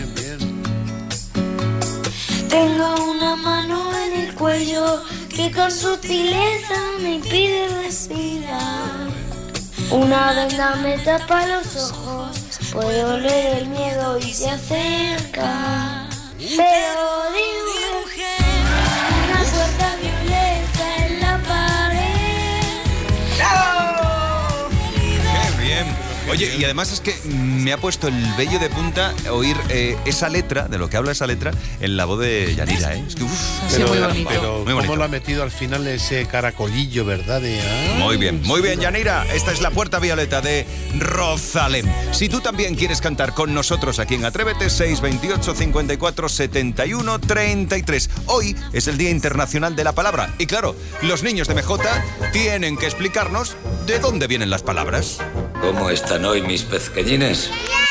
Tengo una mano en el cuello que con sutileza me impide respirar. Una venda me tapa los ojos, puedo oler el miedo y se acerca. Pero dibujé una puerta violeta en la pared. ¡Bravo! ¡Qué bien! Oye, y además es que me ha puesto el vello de punta oír eh, esa letra, de lo que habla esa letra, en la voz de Yanira, ¿eh? Es que, uff, Pero, muy bonito. pero Muy bonito. ¿cómo lo ha metido al final ese caracolillo, verdad? De, ah, Muy bien, muy bien, Yanira. Esta es La Puerta Violeta de Rosalén. Si tú también quieres cantar con nosotros aquí en Atrévete, seis veintiocho cincuenta y cuatro setenta y uno treinta y tres. Hoy es el Día Internacional de la Palabra. Y claro, los niños de M J tienen que explicarnos de dónde vienen las palabras. ¿Cómo están hoy mis pezqueñines?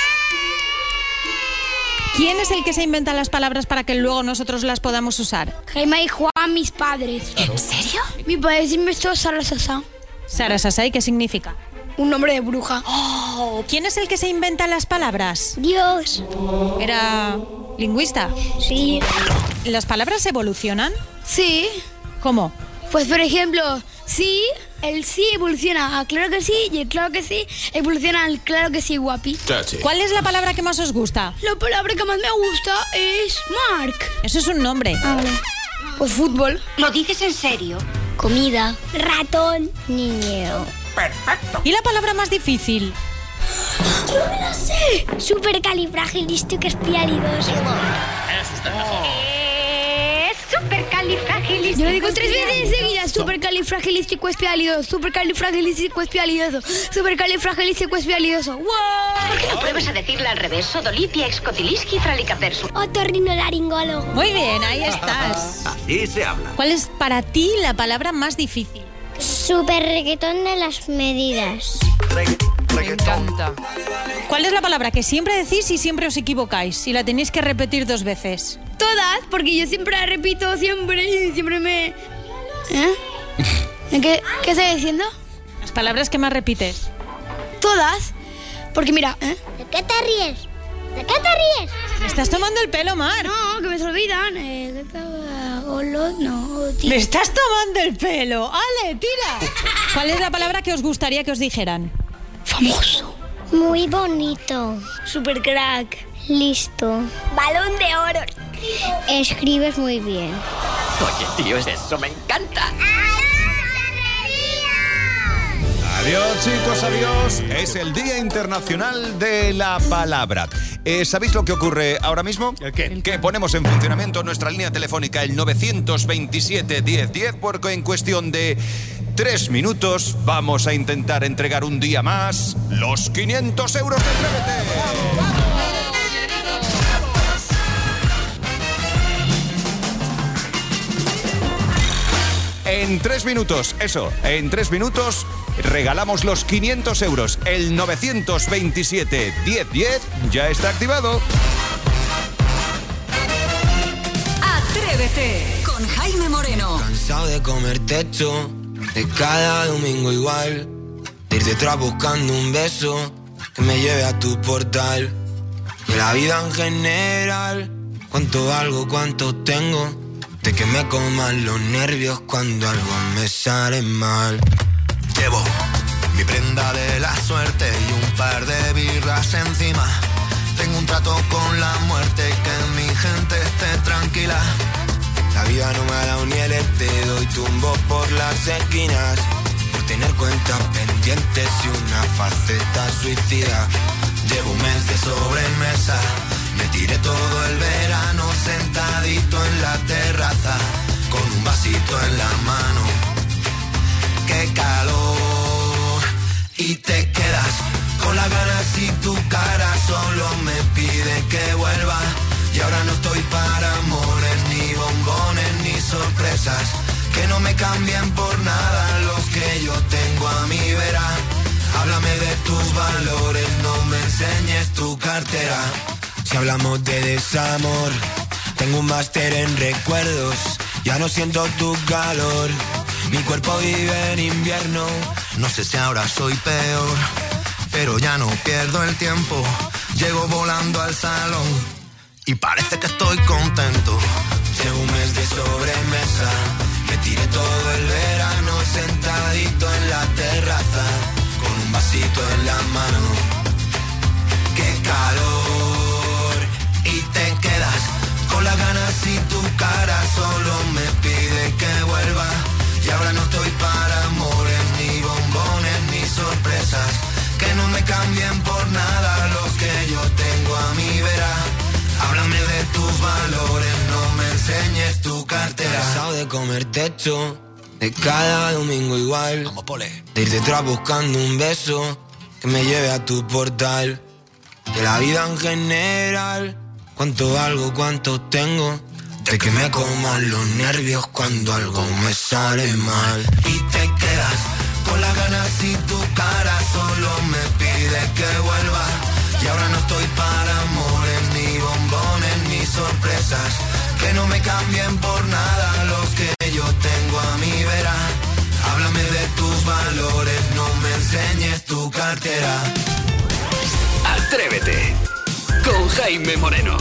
¿Quién es el que se inventa las palabras para que luego nosotros las podamos usar? Jaime y Juan, mis padres. ¿En serio? Mi padre se inventó Sarasasá, Sarasasai, ¿qué significa? un nombre de bruja. Oh, ¿quién es el que se inventa las palabras? Dios. ¿Era lingüista? Sí. ¿Las palabras evolucionan? Sí. ¿Cómo? Pues por ejemplo, sí, el sí evoluciona a claro que sí y el claro que sí evoluciona al claro que sí, guapi. ¿Cuál es la palabra que más os gusta? La palabra que más me gusta es Mark. Eso es un nombre. Ah, vale. Pues fútbol. ¿Lo dices en serio? Comida. Ratón. Niño. ¿Y la palabra más difícil? Yo me la sé. Supercalifragilisticoespialidoso. Supercalifragilisticoespialidoso. Yo lo digo tres veces seguidas. Supercalifragilisticoespialidoso. Supercalifragilisticoespialidoso. Supercalifragilisticoespialidoso. ¡Wow! Pruebas a decirla al revés. Sodolitia excotiliski fralicapersu. Otorrinolaringólogo. Muy bien, ahí estás. Así se habla. ¿Cuál es para ti la palabra más difícil? Super reggaetón de las medidas. Me encanta. ¿Cuál es la palabra que siempre decís y siempre os equivocáis y la tenéis que repetir dos veces? Todas, porque yo siempre la repito, siempre y siempre me... ¿Eh? ¿Qué, ¿Qué estoy diciendo? Las palabras que más repites. Todas, porque mira... ¿eh? ¿De qué te ríes? ¿De qué te ríes? ¿Me estás tomando el pelo, Mar? No, que me se olvidan. Eh, ¿qué estaba? Olo, no, tío. ¡Me estás tomando el pelo! ¡Ale, tira! ¿Cuál es la palabra que os gustaría que os dijeran? Famoso. Muy bonito. Super crack. Listo. Balón de oro. Escribes muy bien. Oye, tío, eso me encanta. Adiós, chicos, adiós. Es el Día Internacional de la Palabra. Eh, ¿Sabéis lo que ocurre ahora mismo? ¿El qué? Que ponemos en funcionamiento nuestra línea telefónica, el nueve veintisiete diez diez, porque en cuestión de tres minutos vamos a intentar entregar un día más los quinientos euros de Atrévete. En tres minutos, eso, en tres minutos regalamos los quinientos euros. El nueve veintisiete diez diez ya está activado. Atrévete con Jaime Moreno. Cansado de comer techo, de cada domingo igual. de ir detrás buscando un beso que me lleve a tu portal. De la vida en general, cuánto valgo, cuánto tengo, de que me coman los nervios cuando algo me sale mal. Llevo mi prenda de la suerte y un par de birras encima. Tengo un trato con la muerte, que mi gente esté tranquila. La vida no me ha dado ni el dedo y tumbo por las esquinas, por tener cuentas pendientes y una faceta suicida. Llevo un mes de sobremesa, me tiré todo el verano sentadito en la terraza, con un vasito en la mano. ¡Qué calor! Y te quedas con las ganas y tu cara solo me pide que vuelva. Y ahora no estoy para amores, ni bombones, ni sorpresas, que no me cambien por nada los que yo tengo a mi vera. Háblame de tus valores, no me enseñes tu cartera. Si hablamos de desamor, tengo un máster en recuerdos, ya no siento tu calor. Mi cuerpo vive en invierno, no sé si ahora soy peor, pero ya no pierdo el tiempo. Llego volando al salón y parece que estoy contento. Llevo un mes de sobremesa, me tiré todo el verano sentadito en la terraza, con un vasito en la mano. ¡Qué calor! Y te quedas con las ganas y tu cara solo me pide que vuelva. Y ahora no estoy para amores, ni bombones, ni sorpresas, que no me cambien por nada los que yo tengo a mi vera. Háblame de tus valores, no me enseñes tu cartera. Cansado de comer techo, de cada domingo igual. Vamos, pole. De ir detrás buscando un beso que me lleve a tu portal. De la vida en general, cuánto valgo, cuánto tengo, de que me coman los nervios cuando algo me sale mal. Y te quedas con las ganas y tu cara solo me pide que vuelva. Y ahora no estoy para amores, ni bombones, ni sorpresas, que no me cambien por nada los que yo tengo a mi vera. Háblame de tus valores, no me enseñes tu cartera. Atrévete con Jaime Moreno.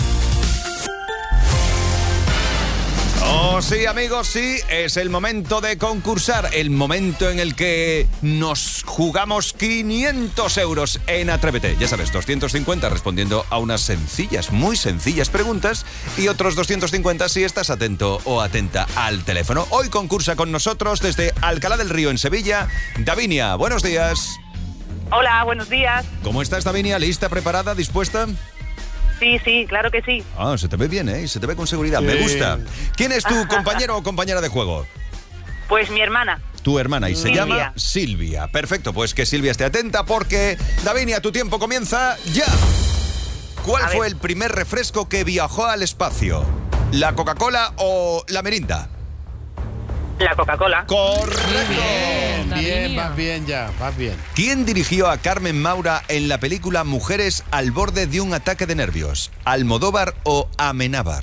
Oh, sí, amigos, sí, es el momento de concursar, el momento en el que nos jugamos quinientos euros en Atrévete. Ya sabes, doscientos cincuenta respondiendo a unas sencillas, muy sencillas preguntas y otros doscientos cincuenta si estás atento o atenta al teléfono. Hoy concursa con nosotros desde Alcalá del Río, en Sevilla, Davinia. Buenos días. Hola, buenos días. ¿Cómo estás, Davinia? ¿Lista, preparada, dispuesta? Sí, sí, claro que sí. Ah, se te ve bien, ¿eh? Se te ve con seguridad. Sí. Me gusta. ¿Quién es tu compañero o compañera de juego? Pues mi hermana. Tu hermana, y se Silvia. llama Silvia. Perfecto, pues que Silvia esté atenta porque, Davinia, tu tiempo comienza ya. ¿Cuál fue el primer refresco que viajó al espacio? ¿La Coca-Cola o la Mirinda? La Coca-Cola. Correcto. Bien, bien, vas bien ya, vas bien. ¿Quién dirigió a Carmen Maura en la película Mujeres al borde de un ataque de nervios? ¿Almodóvar o Amenábar?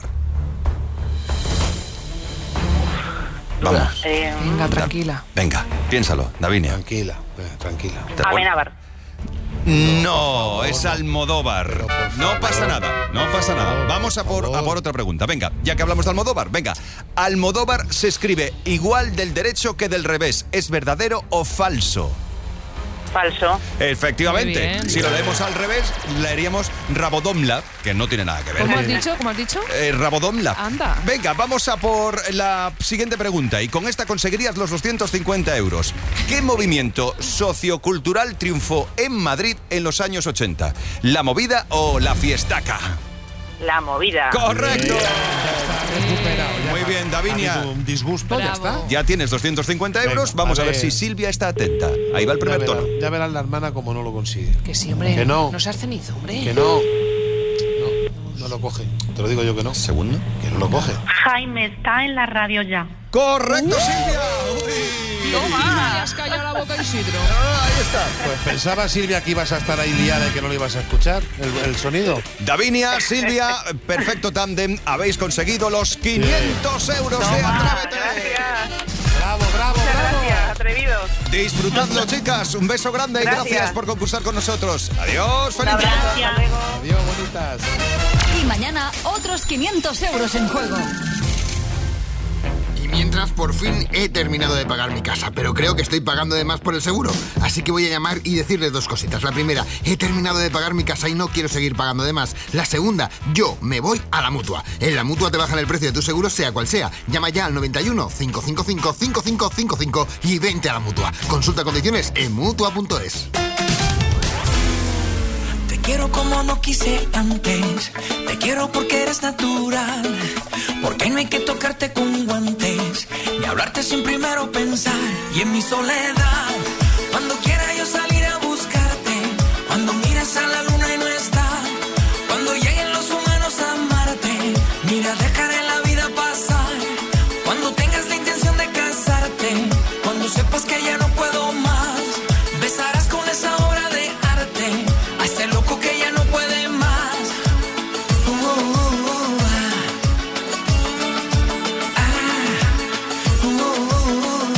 Vamos. Eh, Venga, tranquila. Venga, piénsalo, Davinia. Tranquila, tranquila. Amenábar. No, es Almodóvar. No pasa nada, no pasa nada. Vamos a por, a por otra pregunta. Venga, ya que hablamos de Almodóvar, venga. Almodóvar se escribe igual del derecho que del revés. ¿Es verdadero o falso? Falso. Efectivamente. Si lo leemos al revés, leeríamos Rabodomla, que no tiene nada que ver. ¿Cómo has dicho? ¿Cómo has dicho? Eh, Rabodomla. Anda. Venga, vamos a por la siguiente pregunta y con esta conseguirías los doscientos cincuenta euros. ¿Qué movimiento sociocultural triunfó en Madrid en los años ochenta? ¿La movida o la fiestaca? La movida. ¡Correcto! Bien, ya está recuperado. Ya Muy bien, Davinia. Un disgusto, Bravo. ya está. Ya tienes doscientos cincuenta euros. Venga, Vamos a a ver. ver si Silvia está atenta. Ahí va el primer ya tono. verán, ya verán la hermana como no lo consigue. Que sí, hombre. Que no. No seas cenizo, hombre. Que no. No, no lo coge. Te lo digo yo que no. Segundo. Que no lo coge. Jaime está en la radio ya. ¡Correcto, Silvia! Toma, ya has callado la boca, Isidro. Ahí está. Pues pensaba, Silvia, que ibas a estar ahí liada y que no lo ibas a escuchar, el, el sonido. Davinia, Silvia, perfecto tándem. Habéis conseguido los quinientos euros de Atrévete. Gracias. Bravo, bravo, Muchas bravo. gracias, atrevidos. todos. Disfrutadlo, chicas. Un beso grande Gracias. y gracias por concursar con nosotros. Adiós, feliz Un abrazo, día. hasta luego. Adiós, bonitas. Y mañana otros quinientos euros en juego. Y mientras, por fin he terminado de pagar mi casa, pero creo que estoy pagando de más por el seguro. Así que voy a llamar y decirles dos cositas. La primera, he terminado de pagar mi casa y no quiero seguir pagando de más. La segunda, yo me voy a la Mutua. En la Mutua te bajan el precio de tu seguro, sea cual sea. Llama ya al noventa y uno, cinco cinco cinco, cinco cinco cinco cinco y vente a la Mutua. Consulta condiciones en mutua punto es. Te quiero como no quise antes. Te quiero porque eres natural. Porque no hay que tocarte con guantes, ni hablarte sin primero pensar. Y en mi soledad, cuando quiera yo salir a buscarte, cuando miras a la luna y no está, cuando lleguen los humanos a amarte, mira, dejaré la vida pasar. Cuando tengas la intención de casarte, cuando sepas que ya no puedo más, besarás con esa obra de arte a este loco que ya no puede más. Uh, uh, uh, uh, ah, uh, uh, uh,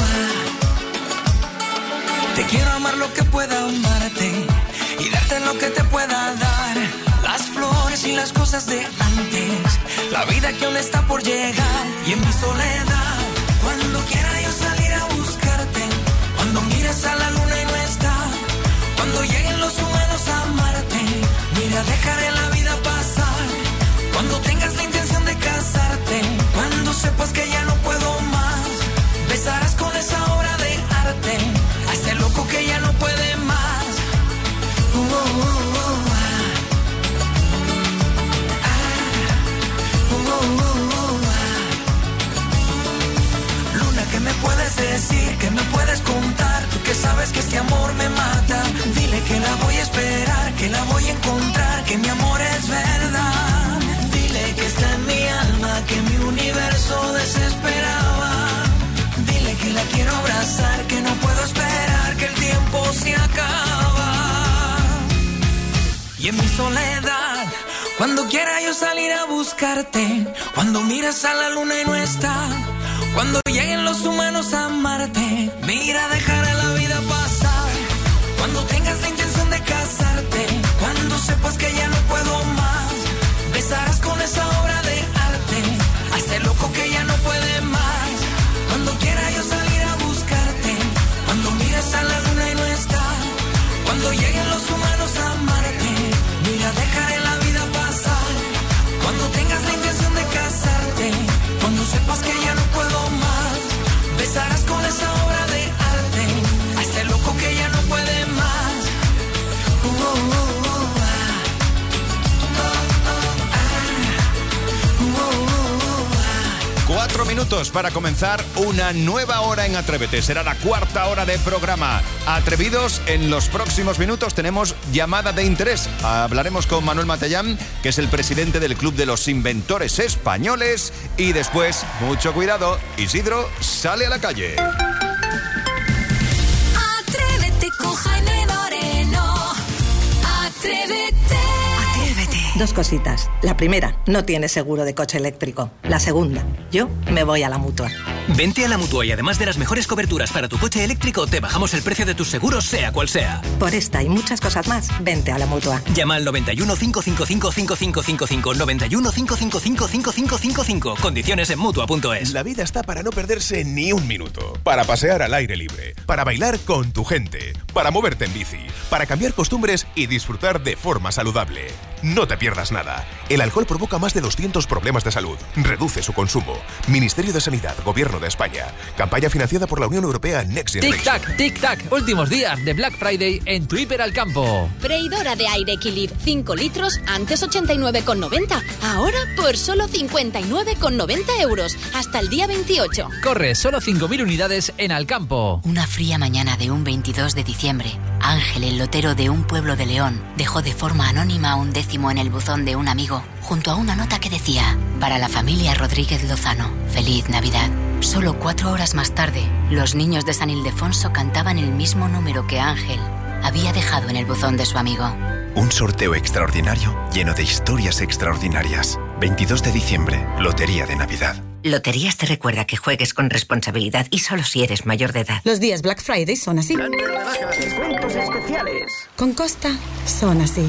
ah. Te quiero amar lo que pueda amarte y darte lo que te pueda dar. Las flores y las cosas de antes, la vida que aún está por llegar. Y en mi soledad, cuando quiera yo salir a buscarte, cuando mires a la luna y no está, cuando lleguen los humanos a amarte, mira, dejaré la vida pasar. Cuando tengas la intención de casarte, cuando sepas que ya no puedo más, besarás con esa obra de arte a este loco que ya no puede más. Uh, uh, uh, uh, ah. Uh, uh, uh, uh, ah. Luna, ¿qué me puedes decir? ¿Qué me puedes contar? Tú que sabes que este amor me mata. Dile que la voy a esperar, que la voy a encontrar, que mi amor es verdad. Dile que está en mi alma, que mi universo desesperaba. Dile que la quiero abrazar, que no puedo esperar, que el tiempo se acaba. Y en mi soledad, cuando quiera yo salir a buscarte, cuando miras a la luna y no está, cuando lleguen los humanos a amarte, mira, dejaré la vida pasar. Cuando tengas la intención de casarte, cuando sepas que ya no puedo más, besarás con esa obra de arte a este loco que ya no puede más. Cuando quiera yo salir a buscarte, cuando mires a la luna y no está, cuando lleguen los humanos a amarte, mira, dejaré la vida pasar. Cuando tengas la intención de casarte, cuando sepas que ya no puedo más, besarás con esa obra de arte a este loco que ya no puede más. Uh, uh, uh, uh, ah. Uh, uh, uh, ah. Cuatro minutos para comenzar una nueva hora en Atrévete. Será la cuarta hora de programa. Atrevidos, en los próximos minutos tenemos llamada de interés. Hablaremos con Manuel Matellán, que es el presidente del Club de los Inventores Españoles. Y después, mucho cuidado, Isidro sale a la calle. Atrévete con Jaime Moreno. Atrévete. Dos cositas. La primera, no tienes seguro de coche eléctrico. La segunda, yo me voy a la Mutua. Vente a la Mutua y además de las mejores coberturas para tu coche eléctrico, te bajamos el precio de tus seguros, sea cual sea. Por esta y muchas cosas más, vente a la Mutua. Llama al noventa y uno, cinco cinco cinco, cinco cinco cinco cinco, noventa y uno, cinco cinco cinco, cinco cinco cinco cinco. Condiciones en mutua punto es. La vida está para no perderse ni un minuto. Para pasear al aire libre. Para bailar con tu gente. Para moverte en bici. Para cambiar costumbres y disfrutar de forma saludable. No te pierdas nada. El alcohol provoca más de doscientos problemas de salud. Reduce su consumo. Ministerio de Sanidad, Gobierno de España. Campaña financiada por la Unión Europea Next Generation. Tic-tac, tic-tac. Últimos días de Black Friday en tu Hiper al Campo. Freidora de aire Equilib cinco litros, antes ochenta y nueve con noventa. Ahora por solo cincuenta y nueve con noventa euros. Hasta el día veintiocho. Corre, solo cinco mil unidades en Alcampo. Una fría mañana de un veintidós de diciembre, Ángel, el lotero de un pueblo de León, dejó de forma anónima un décimo en el buzón de un amigo, junto a una nota que decía: para la familia Rodríguez Lozano, feliz Navidad. Solo cuatro horas más tarde, los niños de San Ildefonso cantaban el mismo número que Ángel había dejado en el buzón de su amigo. Un sorteo extraordinario lleno de historias extraordinarias. veintidós de diciembre, Lotería de Navidad. Loterías te recuerda que juegues con responsabilidad y solo si eres mayor de edad. Los días Black Friday son así. Descuentos especiales. Con Costa son así.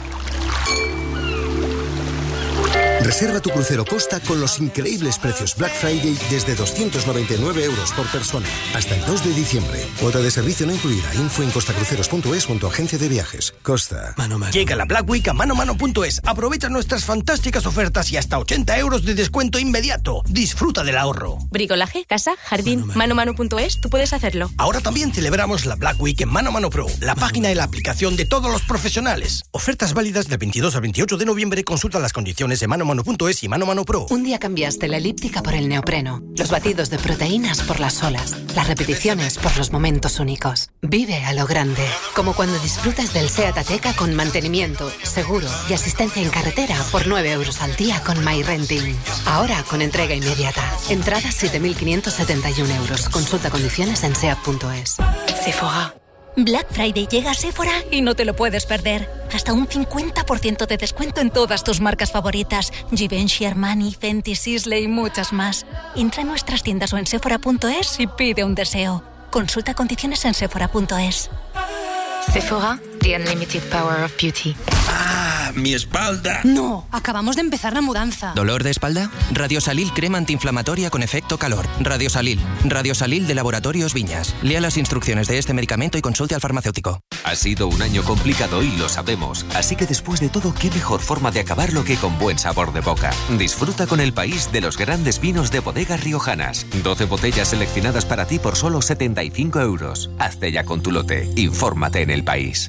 Reserva tu crucero Costa con los increíbles precios Black Friday desde doscientos noventa y nueve euros por persona. Hasta el dos de diciembre. Cuota de servicio no incluida. Info en costacruceros punto es con tu agencia de viajes. Costa. Mano, mano. Llega la Black Week a mano mano punto es. Aprovecha nuestras fantásticas ofertas y hasta ochenta euros de descuento inmediato. Disfruta del ahorro. Bricolaje, casa, jardín. mano mano punto es, tú puedes hacerlo. Ahora también celebramos la Black Week en Mano Mano Pro, la mano página y la aplicación de todos los profesionales. Ofertas válidas del veintidós al veintiocho de noviembre. Consulta las condiciones en mano mano punto es y Mano Mano Pro. Un día cambiaste la elíptica por el neopreno, los batidos de proteínas por las olas, las repeticiones por los momentos únicos. Vive a lo grande, como cuando disfrutas del SEAT Ateca con mantenimiento, seguro y asistencia en carretera por nueve euros al día con MyRenting. Ahora con entrega inmediata. Entrada siete mil quinientos setenta y uno euros. Consulta condiciones en seat punto es. Sephora. Black Friday llega a Sephora y no te lo puedes perder. Hasta un cincuenta por ciento de descuento en todas tus marcas favoritas. Givenchy, Armani, Fenty, Sisley y muchas más. Entra en nuestras tiendas o en sephora punto es y pide un deseo. Consulta condiciones en sephora punto es. Sephora, the unlimited power of beauty. ¡Ah, mi espalda! No, acabamos de empezar la mudanza. ¿Dolor de espalda? Radiosalil crema antiinflamatoria con efecto calor. Radiosalil. Radiosalil de Laboratorios Viñas. Lea las instrucciones de este medicamento y consulte al farmacéutico. Ha sido un año complicado y lo sabemos. Así que después de todo, qué mejor forma de acabarlo que con buen sabor de boca. Disfruta con el país de los grandes vinos de bodegas riojanas. doce botellas seleccionadas para ti por solo setenta y cinco euros. Hazte ya con tu lote. Infórmate en el país.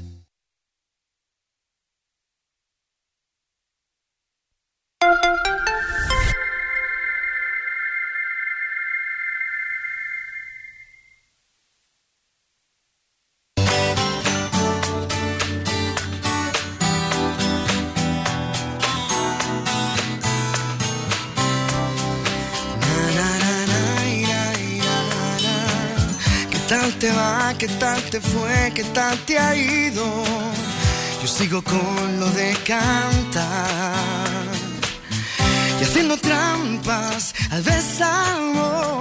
¿Qué tal te va? ¿Qué tal te fue? ¿Qué tal te ha ido? Yo sigo con lo de cantar y haciendo trampas al besar.